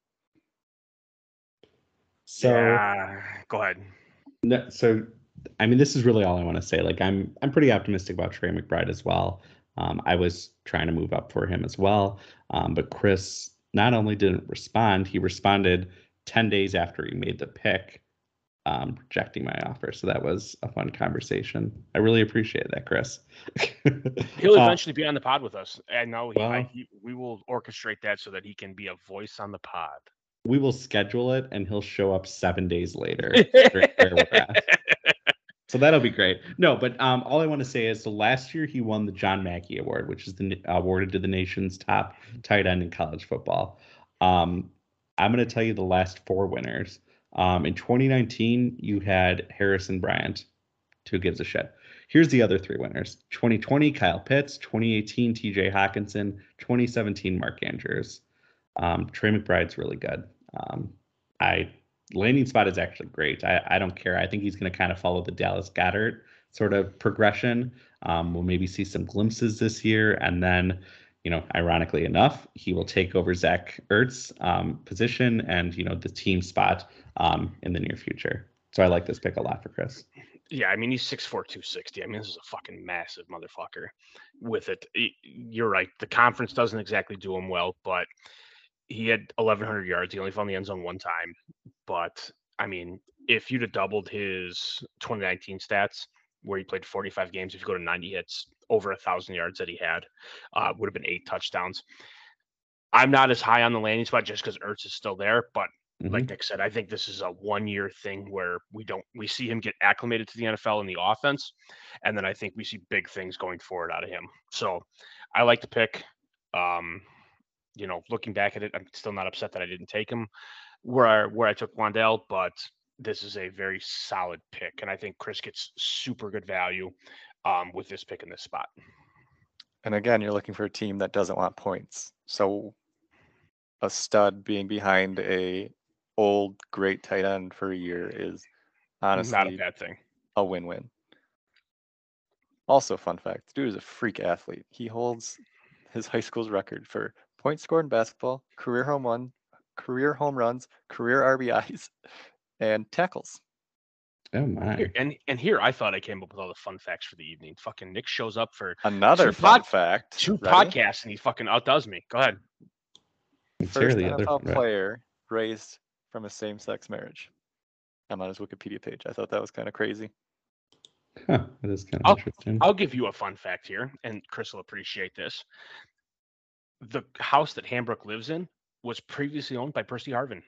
So go ahead. No, so I mean, this is really all I want to say. Like, I'm pretty optimistic about Trey McBride as well. I was trying to move up for him as well, but Chris not only didn't respond, he responded 10 days after he made the pick, rejecting my offer. So that was a fun conversation. I really appreciate that, Chris. He'll eventually be on the pod with us, and now we will orchestrate that so that he can be a voice on the pod. We will schedule it, and he'll show up 7 days later. Where we're at. So that'll be great. No, but all I want to say is, so last year he won the John Mackey Award, which is awarded to the nation's top tight end in college football. I'm going to tell you the last 4 winners. In 2019, you had Harrison Bryant. Who gives a shit? Here's the other 3 winners. 2020, Kyle Pitts. 2018, TJ Hawkinson. 2017, Mark Andrews. Trey McBride's really good. Landing spot is actually great. I don't care. I think he's going to kind of follow the Dallas Goedert sort of progression. We'll maybe see some glimpses this year. And then, ironically enough, he will take over Zach Ertz's position and, the team spot in the near future. So I like this pick a lot for Chris. Yeah, I mean, he's 6'4", 260. I mean, this is a fucking massive motherfucker. With it, you're right. The conference doesn't exactly do him well, but he had 1,100 yards. He only found the end zone one time. But, I mean, if you'd have doubled his 2019 stats, where he played 45 games, if you go to 90 hits, over 1,000 yards that he had, would have been 8 touchdowns. I'm not as high on the landing spot just because Ertz is still there, but like Nick said, I think this is a 1-year thing where we see him get acclimated to the NFL and the offense, and then I think we see big things going forward out of him. So I like the pick. Looking back at it, I'm still not upset that I didn't take him where I took Wan'Dale, but this is a very solid pick, and I think Chris gets super good value with this pick in this spot. And again, you're looking for a team that doesn't want points. So a stud being behind a old great tight end for a year is honestly not a bad thing. A win-win. Also, fun fact, the dude is a freak athlete. He holds his high school's record for points scored in basketball, career home runs, career RBIs, and tackles. Oh my! And here I thought I came up with all the fun facts for the evening. Fucking Nick shows up for another fun fact. 2 podcasts, and he fucking outdoes me. Go ahead. First NFL player raised from a same-sex marriage. I'm on his Wikipedia page. I thought that was kind of crazy. Huh, that is kind of interesting. I'll give you a fun fact here, and Chris will appreciate this. The house that Hambrook lives in was previously owned by Percy Harvin.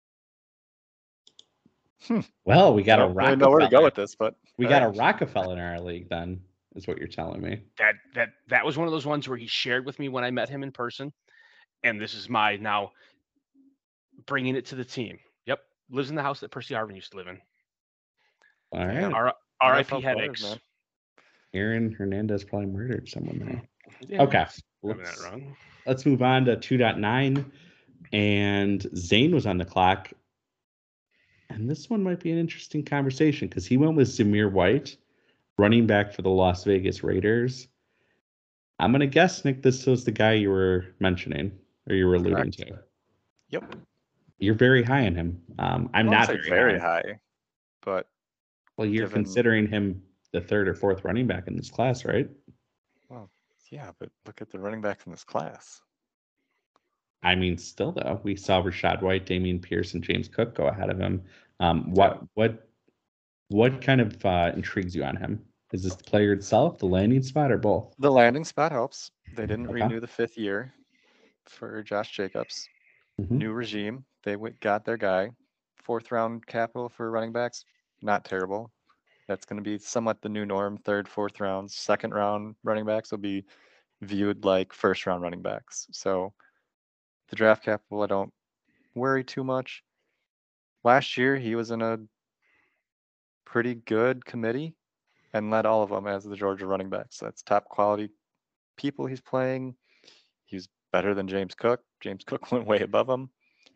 Well, we got a Rockefeller. I don't know where to go with this, but we got a Rockefeller in our league. Then is what you're telling me. That was one of those ones where he shared with me when I met him in person, and this is my now bringing it to the team. Yep, lives in the house that Percy Harvin used to live in. All right. R.I.P. headaches. Man. Aaron Hernandez probably murdered someone there. Yeah, okay, let's move on to 2.9, and Zane was on the clock. And this one might be an interesting conversation because he went with Zamir White, running back for the Las Vegas Raiders. I'm going to guess, Nick, this was the guy you were mentioning or you were alluding to. Yep. You're very high on him. I'm not very high, but you're considering him the 3rd or 4th running back in this class, right? Well, yeah, but look at the running backs in this class. I mean, still though, we saw Rashad White, Dameon Pierce, and James Cook go ahead of him. What kind of intrigues you on him? Is this the player itself, the landing spot, or both? The landing spot helps. They didn't renew the 5th year for Josh Jacobs. New regime. They got their guy. 4th round capital for running backs. Not terrible. That's going to be somewhat the new norm. 3rd, 4th rounds. 2nd round running backs will be viewed like 1st round running backs. So the draft capital, I don't worry too much. Last year, he was in a pretty good committee and led all of them as the Georgia running backs. That's top quality people he's playing. He's better than James Cook. James Cook went way above him.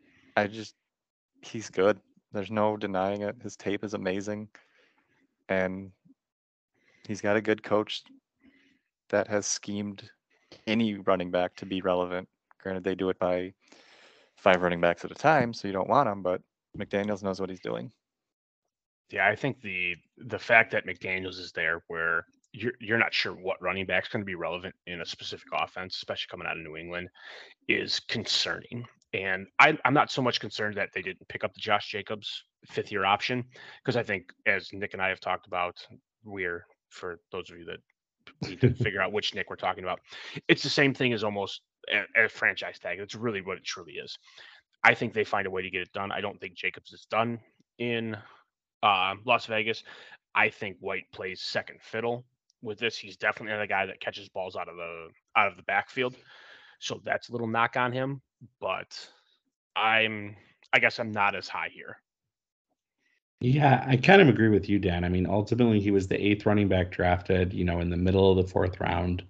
He's good. There's no denying it. His tape is amazing. And he's got a good coach that has schemed any running back to be relevant. Granted, they do it by 5 running backs at a time, so you don't want them, but McDaniels knows what he's doing. Yeah, I think the fact that McDaniels is there where you're not sure what running back's going to be relevant in a specific offense, especially coming out of New England, is concerning. And I'm not so much concerned that they didn't pick up the Josh Jacobs 5th-year option, because I think, as Nick and I have talked about, for those of you that need to figure out which Nick we're talking about, it's the same thing as almost a franchise tag. It's really what it truly is. I think they find a way to get it done. I don't think Jacobs is done in Las Vegas. I think White plays second fiddle with this. He's definitely the guy that catches balls out of the backfield. So that's a little knock on him, but I guess I'm not as high here. Yeah, I kind of agree with you, Dan. I mean, ultimately, he was the 8th running back drafted, in the middle of the 4th round.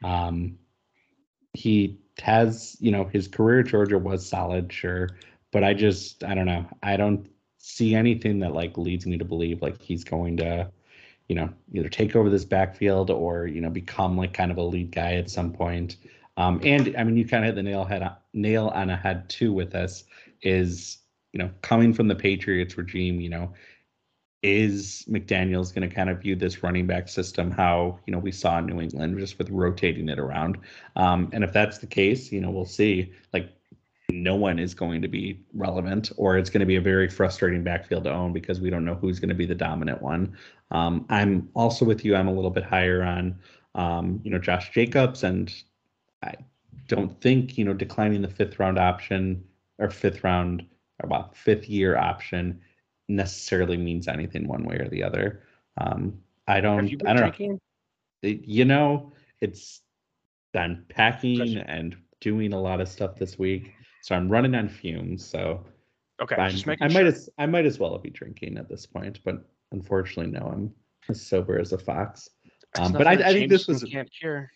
He has, his career at Georgia was solid, sure, but I don't know. I don't see anything that like leads me to believe like he's going to, either take over this backfield or, become like kind of a lead guy at some point. And I mean, you kind of hit the nail on a head too with this is, coming from the Patriots regime, is McDaniels going to kind of view this running back system how, we saw in New England just with rotating it around. And if that's the case, we'll see. Like, no one is going to be relevant, or it's going to be a very frustrating backfield to own because we don't know who's going to be the dominant one. I'm also with you. I'm a little bit higher on, Josh Jacobs, and I don't think, declining the 5th round option or 5th round, or about 5th year option necessarily means anything one way or the other. I don't know. It's done packing and doing a lot of stuff this week, so I'm running on fumes. So okay, I might as well be drinking at this point, but unfortunately, no, I'm as sober as a fox. But I think this was can't cure.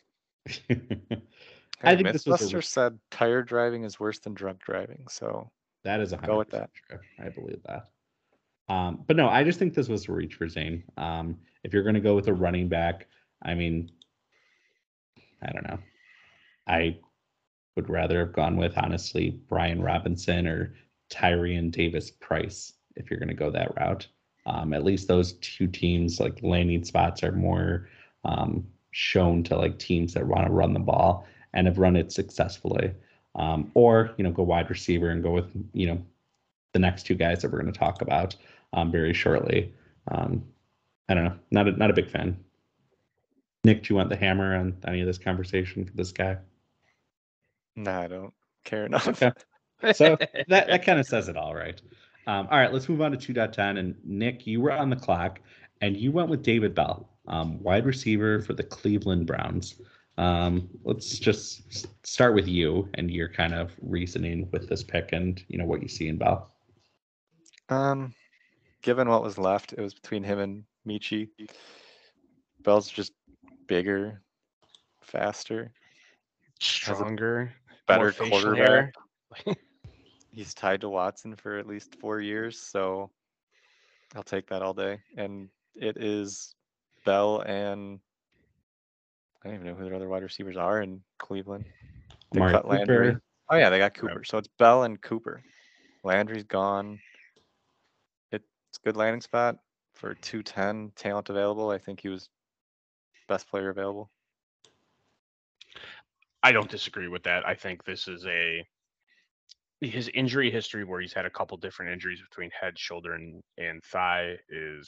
I think this was Mythbusters said tired driving is worse than drunk driving, so that is 100% go with that. true. I believe that. But no, I just think this was a reach for Zane. If you're going to go with a running back, I mean, I don't know. I would rather have gone with, honestly, Brian Robinson or Tyrion Davis-Price if you're going to go that route. At least those two teams, like, landing spots are more shown to like teams that want to run the ball and have run it successfully. Or, go wide receiver and go with, the next two guys that we're going to talk about very shortly. I don't know. Not a big fan. Nick, do you want the hammer on any of this conversation for this guy? No, I don't care enough. Okay. So that kind of says it all, right? All right, let's move on to 2.10. And Nick, you were on the clock, and you went with David Bell, wide receiver for the Cleveland Browns. Let's just start with you and your kind of reasoning with this pick and, what you see in Bell. Given what was left, it was between him and Michi. Bell's just bigger, faster, stronger, better quarterback. He's tied to Watson for at least 4 years, so I'll take that all day. And it is Bell and I don't even know who their other wide receivers are in Cleveland. They cut Landry. Oh yeah, they got Cooper. Right. So it's Bell and Cooper. Landry's gone. It's a good landing spot for 210 talent available. I think he was best player available. I don't disagree with that. I think this is his injury history where he's had a couple different injuries between head, shoulder, and thigh is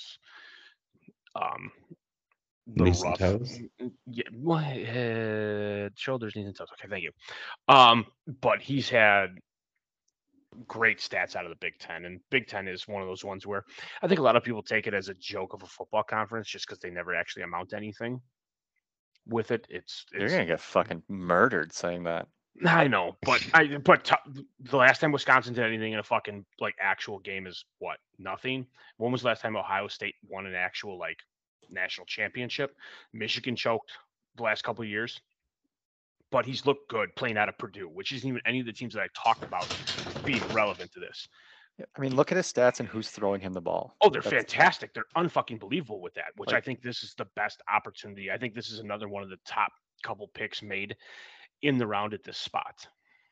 knees and toes. Yeah, head, shoulders, knees, and toes. Okay, thank you. But he's had great stats out of the Big Ten, and Big Ten is one of those ones where I think a lot of people take it as a joke of a football conference just because they never actually amount to anything with it. You're gonna get fucking murdered saying that. I know, but the last time Wisconsin did anything in a fucking like actual game is what? Nothing. When was the last time Ohio State won an actual like national championship? Michigan choked the last couple of years, but he's looked good playing out of Purdue, which isn't even any of the teams that I talked about being relevant to this. I mean, look at his stats and who's throwing him the ball. Oh, they're fantastic. They're unfucking believable with that, which I think this is the best opportunity. I think this is another one of the top couple picks made in the round at this spot.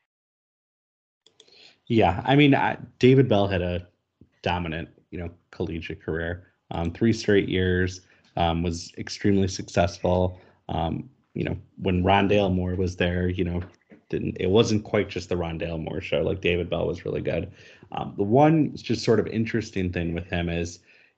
Yeah, I mean, David Bell had a dominant, collegiate career. 3 straight years, was extremely successful. When Rondale Moore was there, it wasn't quite just the Rondale Moore show. Like, David Bell was really good. The one just sort of interesting thing with him is,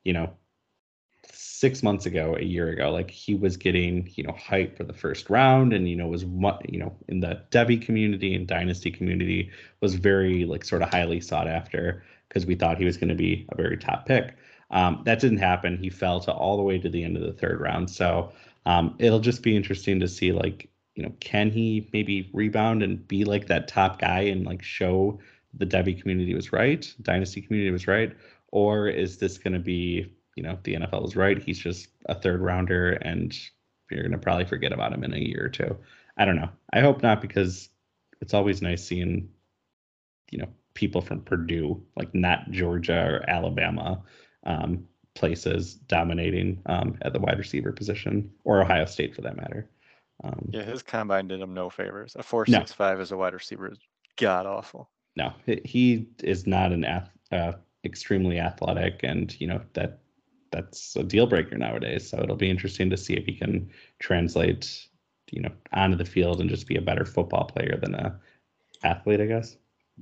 6 months ago, a year ago, like, he was getting, hype for the first round, and, was, in the Devy community and Dynasty community was very, like, sort of highly sought after because we thought he was going to be a very top pick. That didn't happen. He fell to all the way to the end of the third round. So it'll just be interesting to see, like, can he maybe rebound and be like that top guy and like show the Devy community was right, Dynasty community was right, or is this going to be, the NFL was right, he's just a third rounder and you're going to probably forget about him in a year or two. I don't know. I hope not, because it's always nice seeing, people from Purdue, like not Georgia or Alabama, places dominating at the wide receiver position, or Ohio State for that matter. Yeah, his combine did him no favors. A 4.65 as a wide receiver is god awful. No, he is not an extremely athletic, and that's a deal breaker nowadays. So it'll be interesting to see if he can translate, onto the field and just be a better football player than a athlete, I guess.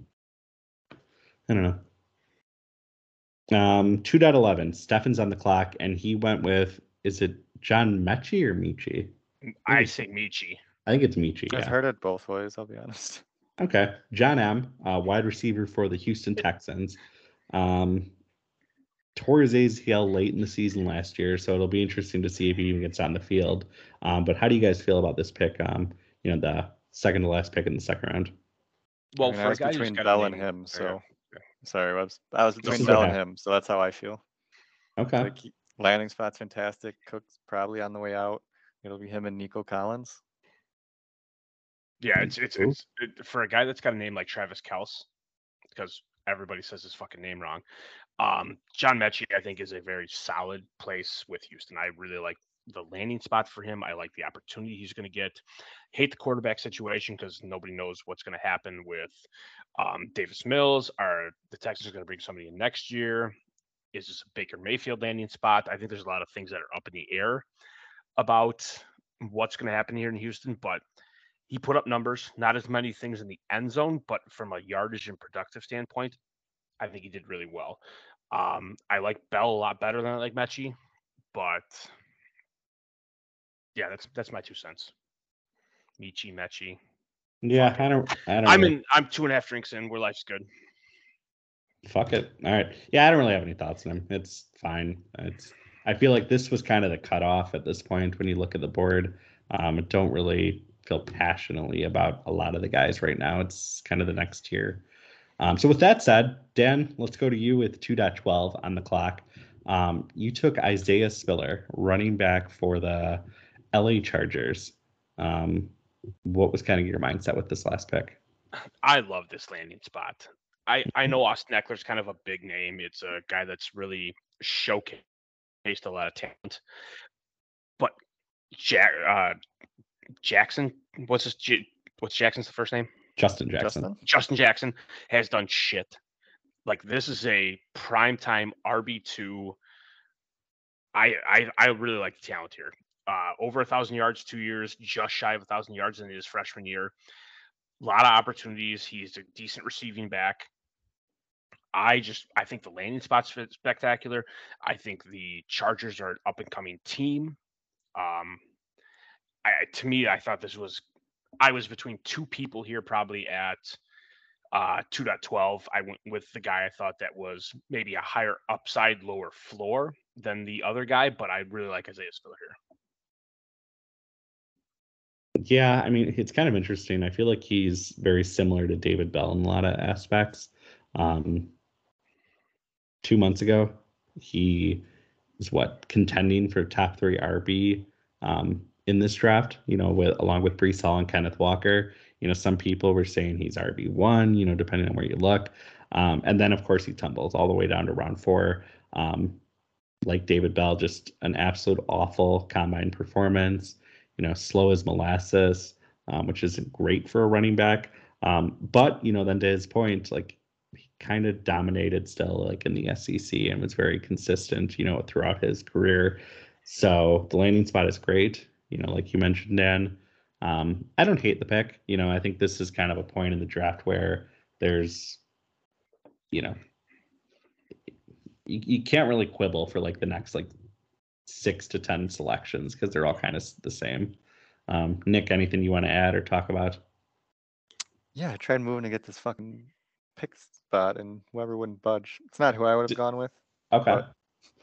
I don't know. 2.11. Stefan's on the clock, and he went with, is it John Mechie or Michi? I say Michi. I think it's Michi. I've heard it both ways, I'll be honest. Okay. John M., wide receiver for the Houston Texans. Tore his ACL late in the season last year, so it'll be interesting to see if he even gets on the field. But how do you guys feel about this pick? The second to last pick in the second round. Well, I was between Bell and him, so sorry, Webs. I was between Bell and him, so that's how I feel. Okay. Like, landing spot's fantastic. Cook's probably on the way out. It'll be him and Nico Collins. Yeah, it's for a guy that's got a name like Travis Kelce, because everybody says his fucking name wrong. John Mechie, I think, is a very solid place with Houston. I really like the landing spot for him. I like the opportunity he's going to get. Hate the quarterback situation because nobody knows what's going to happen with Davis Mills. Are the Texans going to bring somebody in next year? Is this a Baker Mayfield landing spot? I think there's a lot of things that are up in the air about what's going to happen here in Houston, but he put up numbers, not as many things in the end zone, but from a yardage and productive standpoint, I think he did really well. I like Bell a lot better than I like Mechie, but yeah, that's my 2 cents. Mechie. Yeah, I don't. I'm 2.5 drinks in, where life's good. Fuck it. All right. Yeah, I don't really have any thoughts on him. It's fine. I feel like this was kind of the cutoff at this point when you look at the board. I don't really feel passionately about a lot of the guys right now. It's kind of the next tier. So with that said, Dan, let's go to you with 2.12 on the clock. You took Isaiah Spiller, running back for the LA Chargers. What was kind of your mindset with this last pick? I love this landing spot. I know Austin Eckler's kind of a big name. It's a guy that's really showcased a lot of talent. But Jackson, what's Jackson's first name? Justin Jackson. Justin Jackson has done shit. Like, this is a primetime RB2. I really like the talent here. Over 1,000 yards, 2 years, just shy of 1,000 yards in his freshman year. A lot of opportunities. He's a decent receiving back. I think the landing spot's spectacular. I think the Chargers are an up-and-coming team. To me, I thought I was between two people here, probably at 2.12. I went with the guy I thought that was maybe a higher upside, lower floor than the other guy, but I really like Isaiah Spiller here. Yeah, I mean, it's kind of interesting. I feel like he's very similar to David Bell in a lot of aspects. 2 months ago, he was contending for top 3 RB in this draft, along with Breece Hall and Kenneth Walker. Some people were saying he's RB1, depending on where you look. And then, of course, he tumbles all the way down to round 4. Like David Bell, just an absolute awful combine performance, slow as molasses, which isn't great for a running back. But, then to his point, he kind of dominated still, in the SEC, and was very consistent, throughout his career. So the landing spot is great. Like you mentioned, Dan, I don't hate the pick. I think this is kind of a point in the draft where there's, you can't really quibble for the next 6 to 10 selections because they're all kind of the same. Nick, anything you want to add or talk about? Yeah, I tried moving to get this fucking pick spot and whoever wouldn't budge. It's not who I would have gone with. Okay. But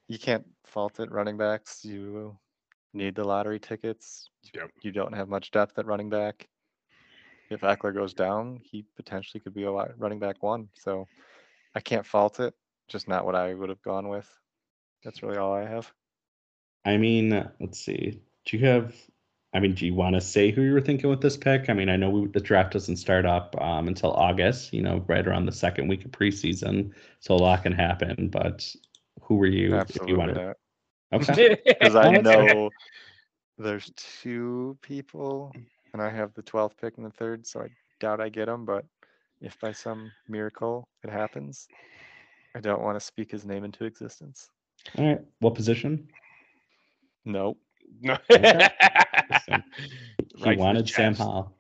you can't fault it. Running backs, you need the lottery tickets. Yep. You don't have much depth at running back. If Eckler goes down, he potentially could be a running back one. So I can't fault it. Just not what I would have gone with. That's really all I have. I mean, let's see. Do you want to say who you were thinking with this pick? I mean, I know the draft doesn't start up until August, right around the second week of preseason. So a lot can happen, but who were you Absolutely if you wanted? not. Okay. Because I know there's two people, and I have the 12th pick in the third, so I doubt I get them. But if by some miracle it happens, I don't want to speak his name into existence. All right. What position? Nope. No. Okay. He Right to the wanted Sam chest. Howell.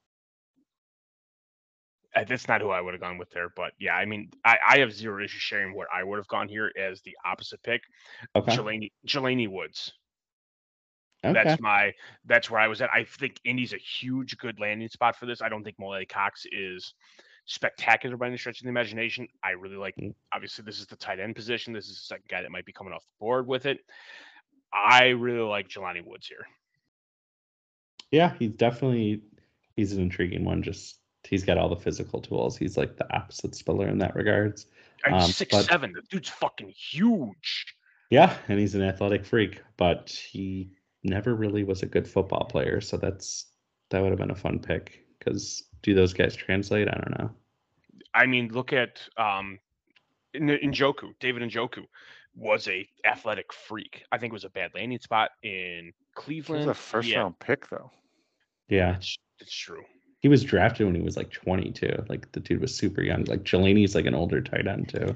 That's not who I would have gone with there, but yeah, I mean, I have zero issue sharing where I would have gone here as the opposite pick. Okay. Jelani Woods. Okay. That's where I was at. I think Indy's a huge, good landing spot for this. I don't think Mo Cox is spectacular by any stretch of the imagination. I really like, obviously, this is the tight end position. This is the second guy that might be coming off the board with it. I really like Jelani Woods here. Yeah, he's an intriguing one. Just he's got all the physical tools. He's like the opposite Spiller in that regards. He's 6'7". The dude's fucking huge. Yeah, and he's an athletic freak, but he never really was a good football player. So that would have been a fun pick. Because do those guys translate? I don't know. I mean, look at Njoku. David Njoku was a athletic freak. I think it was a bad landing spot in Cleveland. He was a first-round pick, though. Yeah, it's true. He was drafted when he was like 22. Like the dude was super young. Like Jelani's like an older tight end too.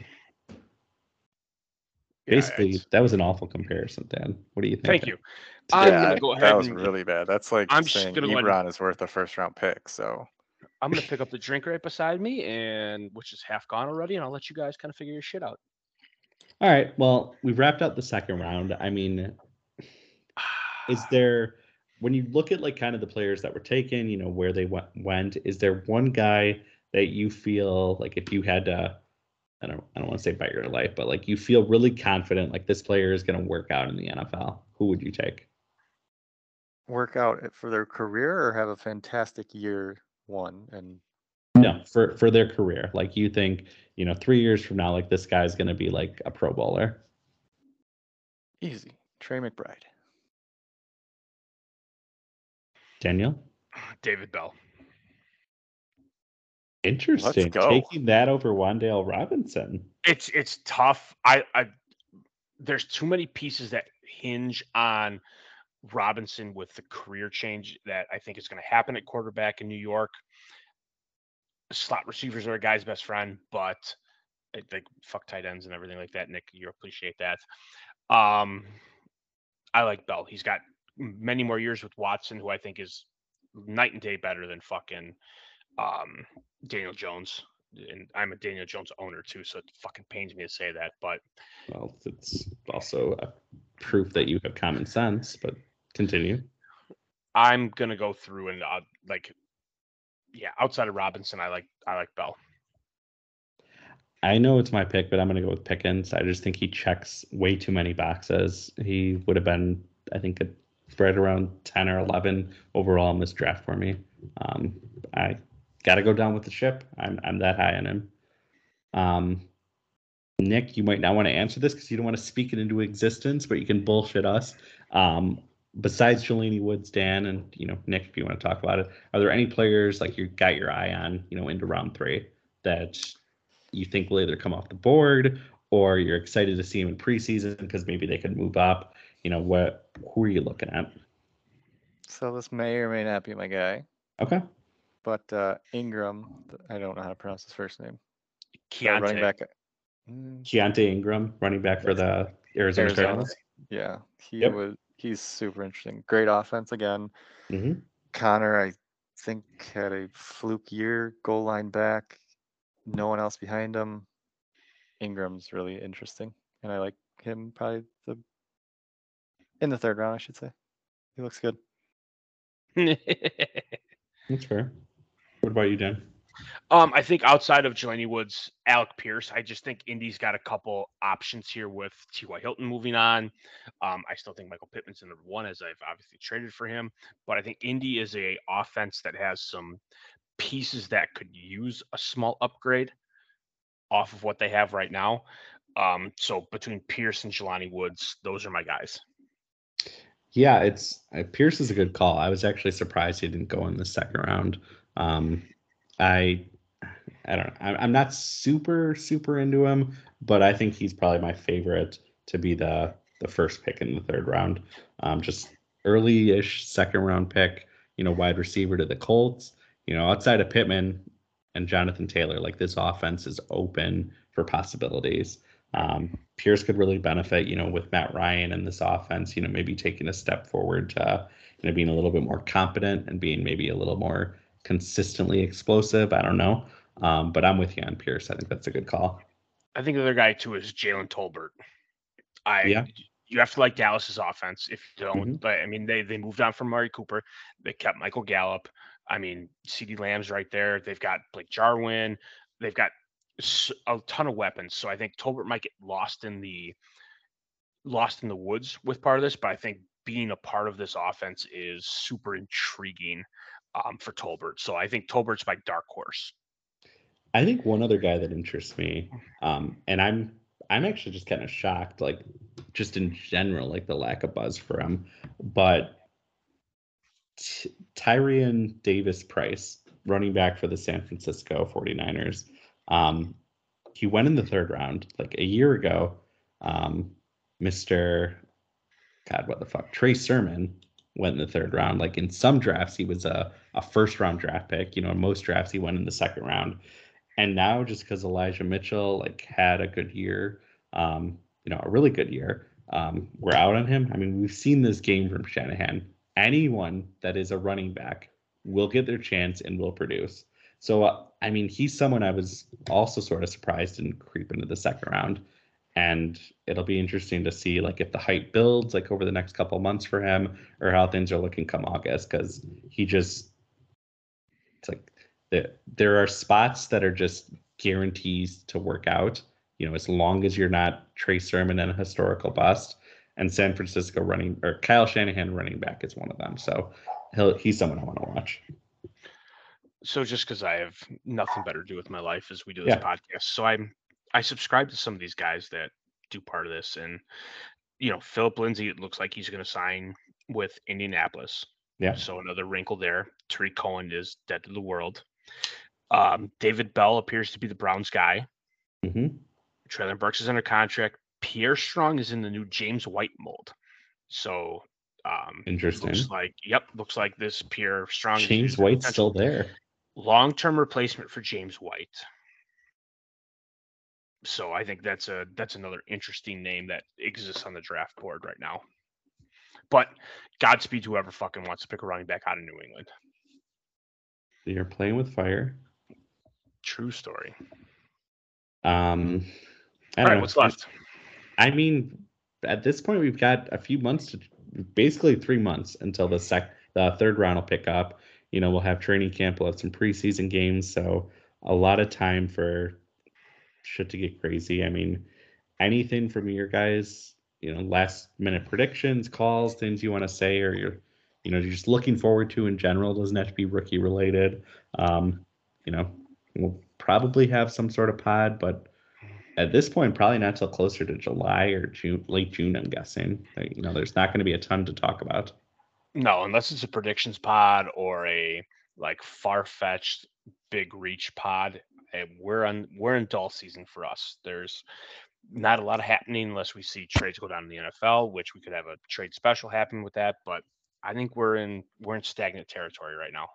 Basically, that was an awful comparison, Dan. What do you think? Thank you. I'm gonna go ahead. That was really bad. That's like saying Ebron is worth a first-round pick. So I'm gonna pick up the drink right beside me, and which is half gone already, and I'll let you guys kind of figure your shit out. All right. Well, we've wrapped up the second round. I mean, is there, when you look at like kind of the players that were taken, where they went, is there one guy that you feel like if you had to, I don't want to say bet your life, but like you feel really confident like this player is going to work out in the NFL? Who would you take? Work out for their career or have a fantastic year one? And no, for their career. Like you think, 3 years from now, like this guy's going to be like a Pro Bowler. Easy. Trey McBride. Daniel? David Bell. Interesting. Let's go. Taking that over Wan'Dale Robinson. It's tough. There's too many pieces that hinge on Robinson with the career change that I think is going to happen at quarterback in New York. Slot receivers are a guy's best friend, but like fuck tight ends and everything like that. Nick, you appreciate that. I like Bell. He's got many more years with Watson, who I think is night and day better than fucking Daniel Jones. And I'm a Daniel Jones owner too, so it fucking pains me to say that. But well, it's also a proof that you have common sense. But continue. I'm gonna go through and outside of Robinson, I like Bell. I know it's my pick, but I'm going to go with Pickens. I just think he checks way too many boxes. He would have been, I think, right around 10 or 11 overall in this draft for me. I got to go down with the ship. I'm that high on him. Nick, you might not want to answer this because you don't want to speak it into existence, but you can bullshit us. Besides Jelani Woods, Dan, and Nick, if you want to talk about it, are there any players like you got your eye on, into round 3 that you think will either come off the board or you're excited to see him in preseason because maybe they could move up? Who are you looking at? So this may or may not be my guy. Okay. But Ingram, I don't know how to pronounce his first name. Keontae. Running back. Keontae Ingram, running back for the Arizona Cardinals. Yeah, Yep. He's super interesting. Great offense again. Mm-hmm. Connor, I think, had a fluke year, goal line back. No one else behind him. Ingram's really interesting, and I like him probably in the third round, I should say. He looks good. That's fair. What about you, Dan? I think outside of Jelani Woods, Alec Pierce, I just think Indy's got a couple options here with T.Y. Hilton moving on. I still think Michael Pittman's the number one, as I've obviously traded for him. But I think Indy is a offense that has some pieces that could use a small upgrade off of what they have right now. So between Pierce and Jelani Woods, those are my guys. Yeah, it's Pierce is a good call. I was actually surprised he didn't go in the second round. I don't know. I'm not super into him, but I think he's probably my favorite to be the first pick in the third round. Just early-ish second round pick, wide receiver to the Colts. Outside of Pittman and Jonathan Taylor, like this offense is open for possibilities. Pierce could really benefit, with Matt Ryan and this offense, maybe taking a step forward to, being a little bit more competent and being maybe a little more consistently explosive. I don't know. But I'm with you on Pierce. I think that's a good call. I think the other guy too is Jalen Tolbert. Yeah. You have to like Dallas's offense. If you don't, Mm-hmm. but I mean, they moved on from Murray Cooper. They kept Michael Gallup. I mean, CeeDee Lamb's right there. They've got Blake Jarwin. They've got a ton of weapons. So I think Tolbert might get lost in the woods with part of this, but I think being a part of this offense is super intriguing for Tolbert. So I think Tolbert's my dark horse. I think one other guy that interests me, and I'm actually just kind of shocked, like just in general, like the lack of buzz for him, but Tyrion Davis-Price, running back for the San Francisco 49ers. He went in the third round like a year ago. Trey Sermon went in the third round. Like in some drafts, he was a first round draft pick. In most drafts, he went in the second round. And now, just because Elijah Mitchell had a good year, a really good year, we're out on him. I mean, we've seen this game from Shanahan. Anyone that is a running back will get their chance and will produce. So, he's someone I was also sort of surprised didn't creep into the second round. And it'll be interesting to see if the hype builds over the next couple of months for him, or how things are looking come August, because there are spots that are just guarantees to work out, as long as you're not Trey Sermon and a historical bust. And San Francisco Kyle Shanahan running back is one of them. So he's someone I want to watch. So just because I have nothing better to do with my life as we do this podcast. So I subscribe to some of these guys that do part of this. And, Philip Lindsay, it looks like he's going to sign with Indianapolis. Yeah. So another wrinkle there. Tariq Cohen is dead to the world. David Bell appears to be the Browns guy. Mm-hmm. Traylon Burks is under contract. Pierre Strong is in the new James White mold. So interesting. Looks like this Pierre Strong. James White's still there. Long-term replacement for James White. So I think that's another interesting name that exists on the draft board right now. But Godspeed to whoever fucking wants to pick a running back out of New England. You're playing with fire. True story. All right, what's left? At this point, we've got a few months basically 3 months until the third round will pick up. We'll have training camp, we'll have some preseason games, so a lot of time for shit to get crazy. Anything from your guys, last minute predictions, calls, things you want to say, or you're just looking forward to in general, doesn't have to be rookie related. We'll probably have some sort of pod, but at this point, probably not till closer to July or June, late June, I'm guessing. There's not going to be a ton to talk about. No, unless it's a predictions pod or a far-fetched big reach pod. We're in dull season for us. There's not a lot of happening unless we see trades go down in the NFL, which we could have a trade special happen with that. But I think we're in stagnant territory right now.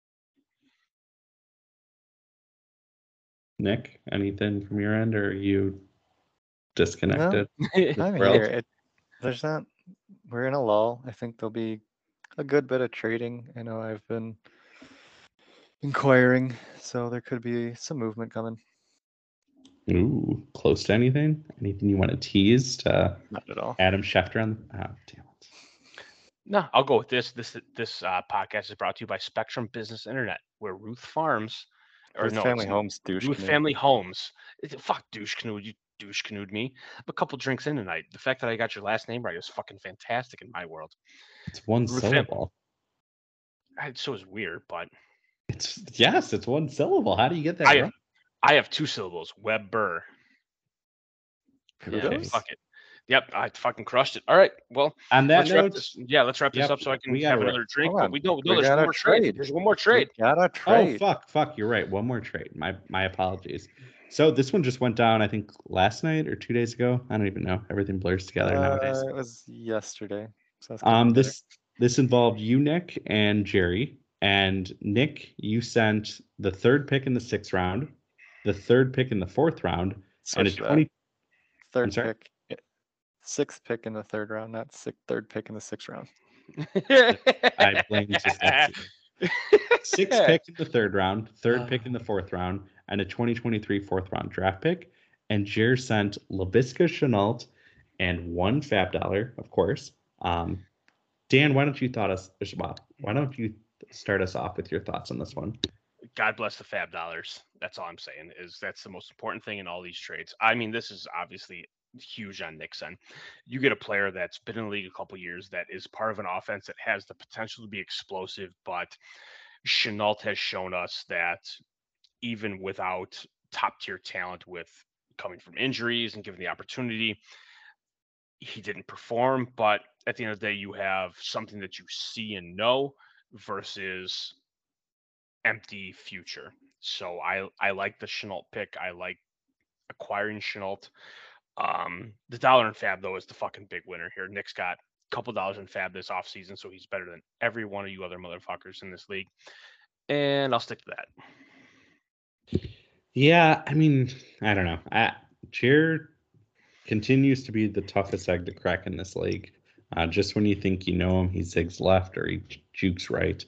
Nick, anything from your end, or are you disconnected? No, I'm here. We're in a lull. I think there'll be a good bit of trading. I know I've been inquiring, so there could be some movement coming. Ooh, close to anything? Anything you want to tease to Not at all. Adam Schefter on? Oh, damn it. No, I'll go with this. This podcast is brought to you by Spectrum Business Internet, where Ruth Farms or With no, family it's homes, douche with canoe. family homes. Fuck douche canoe. You douche canoed me. A couple drinks in tonight. The fact that I got your last name right is fucking fantastic in my world. It's one With fam- syllable. So it's weird, but It's one syllable. How do you get that I wrong? I have 2 syllables. Weber. Yeah, Kudos. fuck it. Yep, I fucking crushed it. All right, well, On that let's wrap note, this. Yeah, let's wrap this yep, up so I can we gotta have wrap. another drink. Hold But on. we know We there's got one a more trade. trade. There's one more We trade. got a Oh trade. fuck! You're right. One more trade. My apologies. So this one just went down. I think last night or 2 days ago. I don't even know. Everything blurs together nowadays. It was yesterday. So that's getting better. This involved you, Nick, and Jerry. And Nick, you sent the 3rd pick in the 6th round, the 3rd pick in the 4th round, and a Switch that. 20. Third sorry? pick. 6th pick in the 3rd round, not 3rd pick in the 6th round. I blame dyslexia. 6th pick in the 3rd round, 3rd pick in the 4th round, and a 2023 4th round draft pick. And Jer sent LaVisca Chenault and one Fab dollar, of course. Dan, why don't you start us off with your thoughts on this one? God bless the Fab dollars. That's all I'm saying. That's the most important thing in all these trades. I mean, this is obviously huge on Nick's end. You get a player that's been in the league a couple years that is part of an offense that has the potential to be explosive, but Chenault has shown us that even without top tier talent, with coming from injuries and given the opportunity, he didn't perform. But at the end of the day, you have something that you see and know versus empty future. So I like the Chenault pick. I like acquiring Chenault. The dollar in Fab though is the fucking big winner here. Nick's got a couple dollars in Fab this offseason, so he's better than every one of you other motherfuckers in this league. And I'll stick to that. Yeah, I mean, I don't know. Jer continues to be the toughest egg to crack in this league. Just when you think you know him, he zigs left or he jukes right.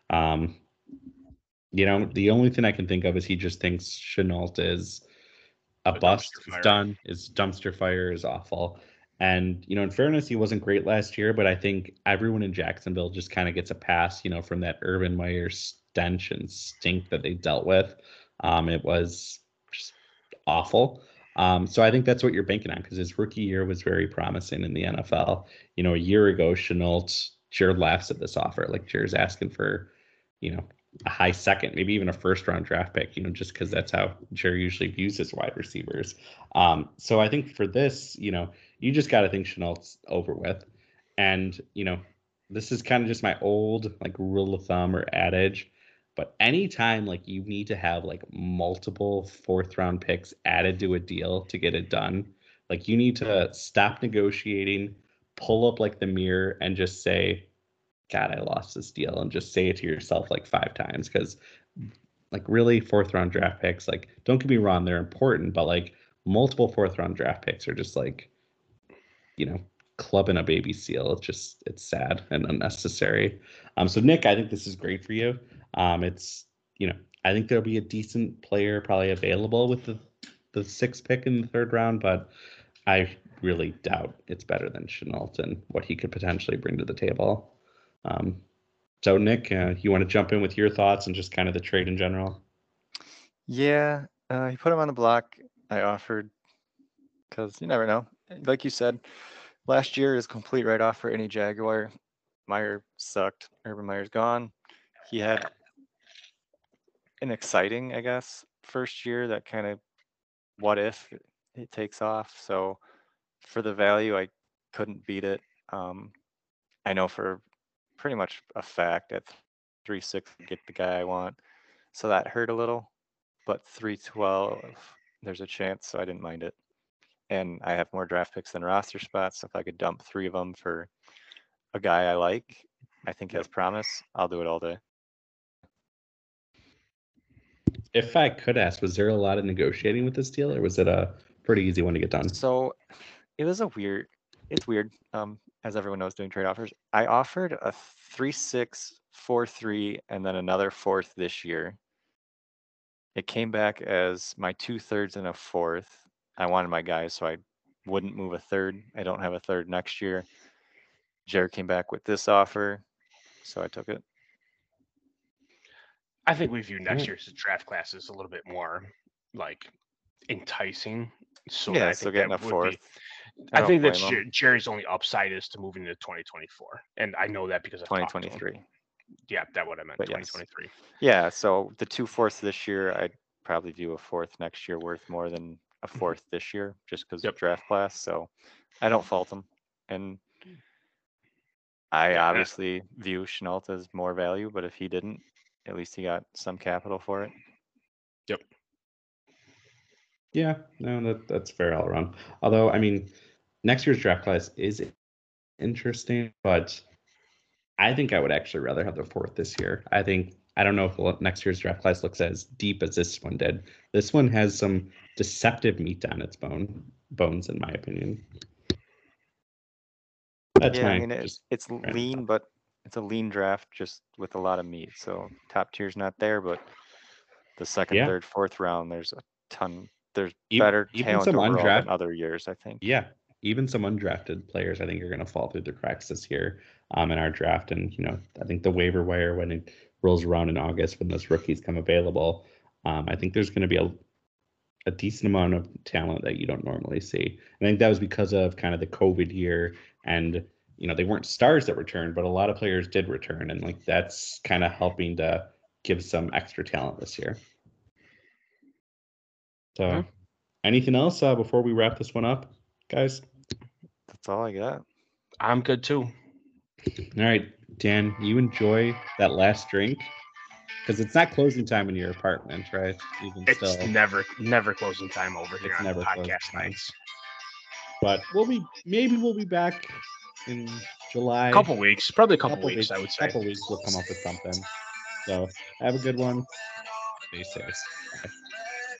The only thing I can think of is he just thinks Chenault is a bust. It's done. His dumpster fire is awful. And, in fairness, he wasn't great last year, but I think everyone in Jacksonville just kind of gets a pass, from that Urban Meyer stench and stink that they dealt with. It was just awful. So I think that's what you're banking on, because his rookie year was very promising in the NFL. A year ago, Chenault, Jared laughs at this offer. Like, Jared's asking for, a high second, maybe even a 1st round draft pick, just because that's how Jerry usually views his wide receivers. So I think for this, you just got to think Chenault's over with. And, this is kind of just my old rule of thumb or adage, but anytime you need to have multiple 4th round picks added to a deal to get it done, you need to stop negotiating, pull up the mirror and just say, God, I lost this deal, and just say it to yourself 5 times, because really 4th round draft picks, don't get me wrong, they're important, but multiple 4th round draft picks are just clubbing a baby seal. It's sad and unnecessary. So Nick, I think this is great for you. It's I think there'll be a decent player probably available with the 6th pick in the 3rd round, but I really doubt it's better than Chenault and what he could potentially bring to the table. So Nick, you want to jump in with your thoughts and just kind of the trade in general? Yeah, he put him on the block. I offered, because you never know. Like you said, last year is complete write-off for any Jaguar. Meyer sucked. Urban Meyer's gone. He had an exciting, I guess, first year that kind of what if it takes off. So for the value, I couldn't beat it. I know for pretty much a fact at 3.6 get the guy I want, so that hurt a little, but 3.12 there's a chance, so I didn't mind it. And I have more draft picks than roster spots, so if I could dump 3 of them for a guy I like, I think has promise, I'll do it all day. If I could ask, was there a lot of negotiating with this deal, or was it a pretty easy one to get done? So it was it's weird. As everyone knows, doing trade offers, I offered a 3.6, 4.3, and then another 4th this year. It came back as my 2/3 and a 4th. I wanted my guys, so I wouldn't move a 3rd. I don't have a 3rd next year. Jared came back with this offer, so I took it. I think we view next Alright. year's draft class as a little bit more like enticing. So Yeah, I so think getting that a would fourth. be. I I don't think that's blame 'em. Jerry's only upside is to moving to 2024, and I know that because I've talked to him. 2023. Yeah, that's what I meant. But yes. 2023. Yeah, so the 2 fourths this year, I'd probably view a fourth next year worth more than a fourth this year, just because Yep. of draft class. So I don't fault him, and I Yeah, obviously view Chenault as more value. But if he didn't, at least he got some capital for it. Yep. Yeah, no, that's fair all around. Although, I mean, next year's draft class is interesting, but I think I would actually rather have the fourth this year. I don't know if next year's draft class looks as deep as this one did. This one has some deceptive meat on its bones, in my opinion. That's Yeah, I my mean it's lean, but it's a lean draft just with a lot of meat. So top tier's not there, but the second, Yeah. third, fourth round, there's a ton. There's Even better talent some overall than undrafted. other years, I think. Yeah, even some undrafted players I think are going to fall through the cracks this year in our draft. And, I think the waiver wire, when it rolls around in August, when those rookies come available, I think there's going to be a decent amount of talent that you don't normally see. I think that was because of kind of the COVID year, and, they weren't stars that returned, but a lot of players did return. And like, that's kind of helping to give some extra talent this year. So anything else before we wrap this one up, guys? That's all I got. I'm good too. All right, Dan, you enjoy that last drink, because it's not closing time in your apartment, right? It's never closing time over here It's on never closing podcast time. nights. But we'll be back in July. Probably a couple weeks, I would say. Couple weeks we'll come up with something. So have a good one. Stay safe. Bye.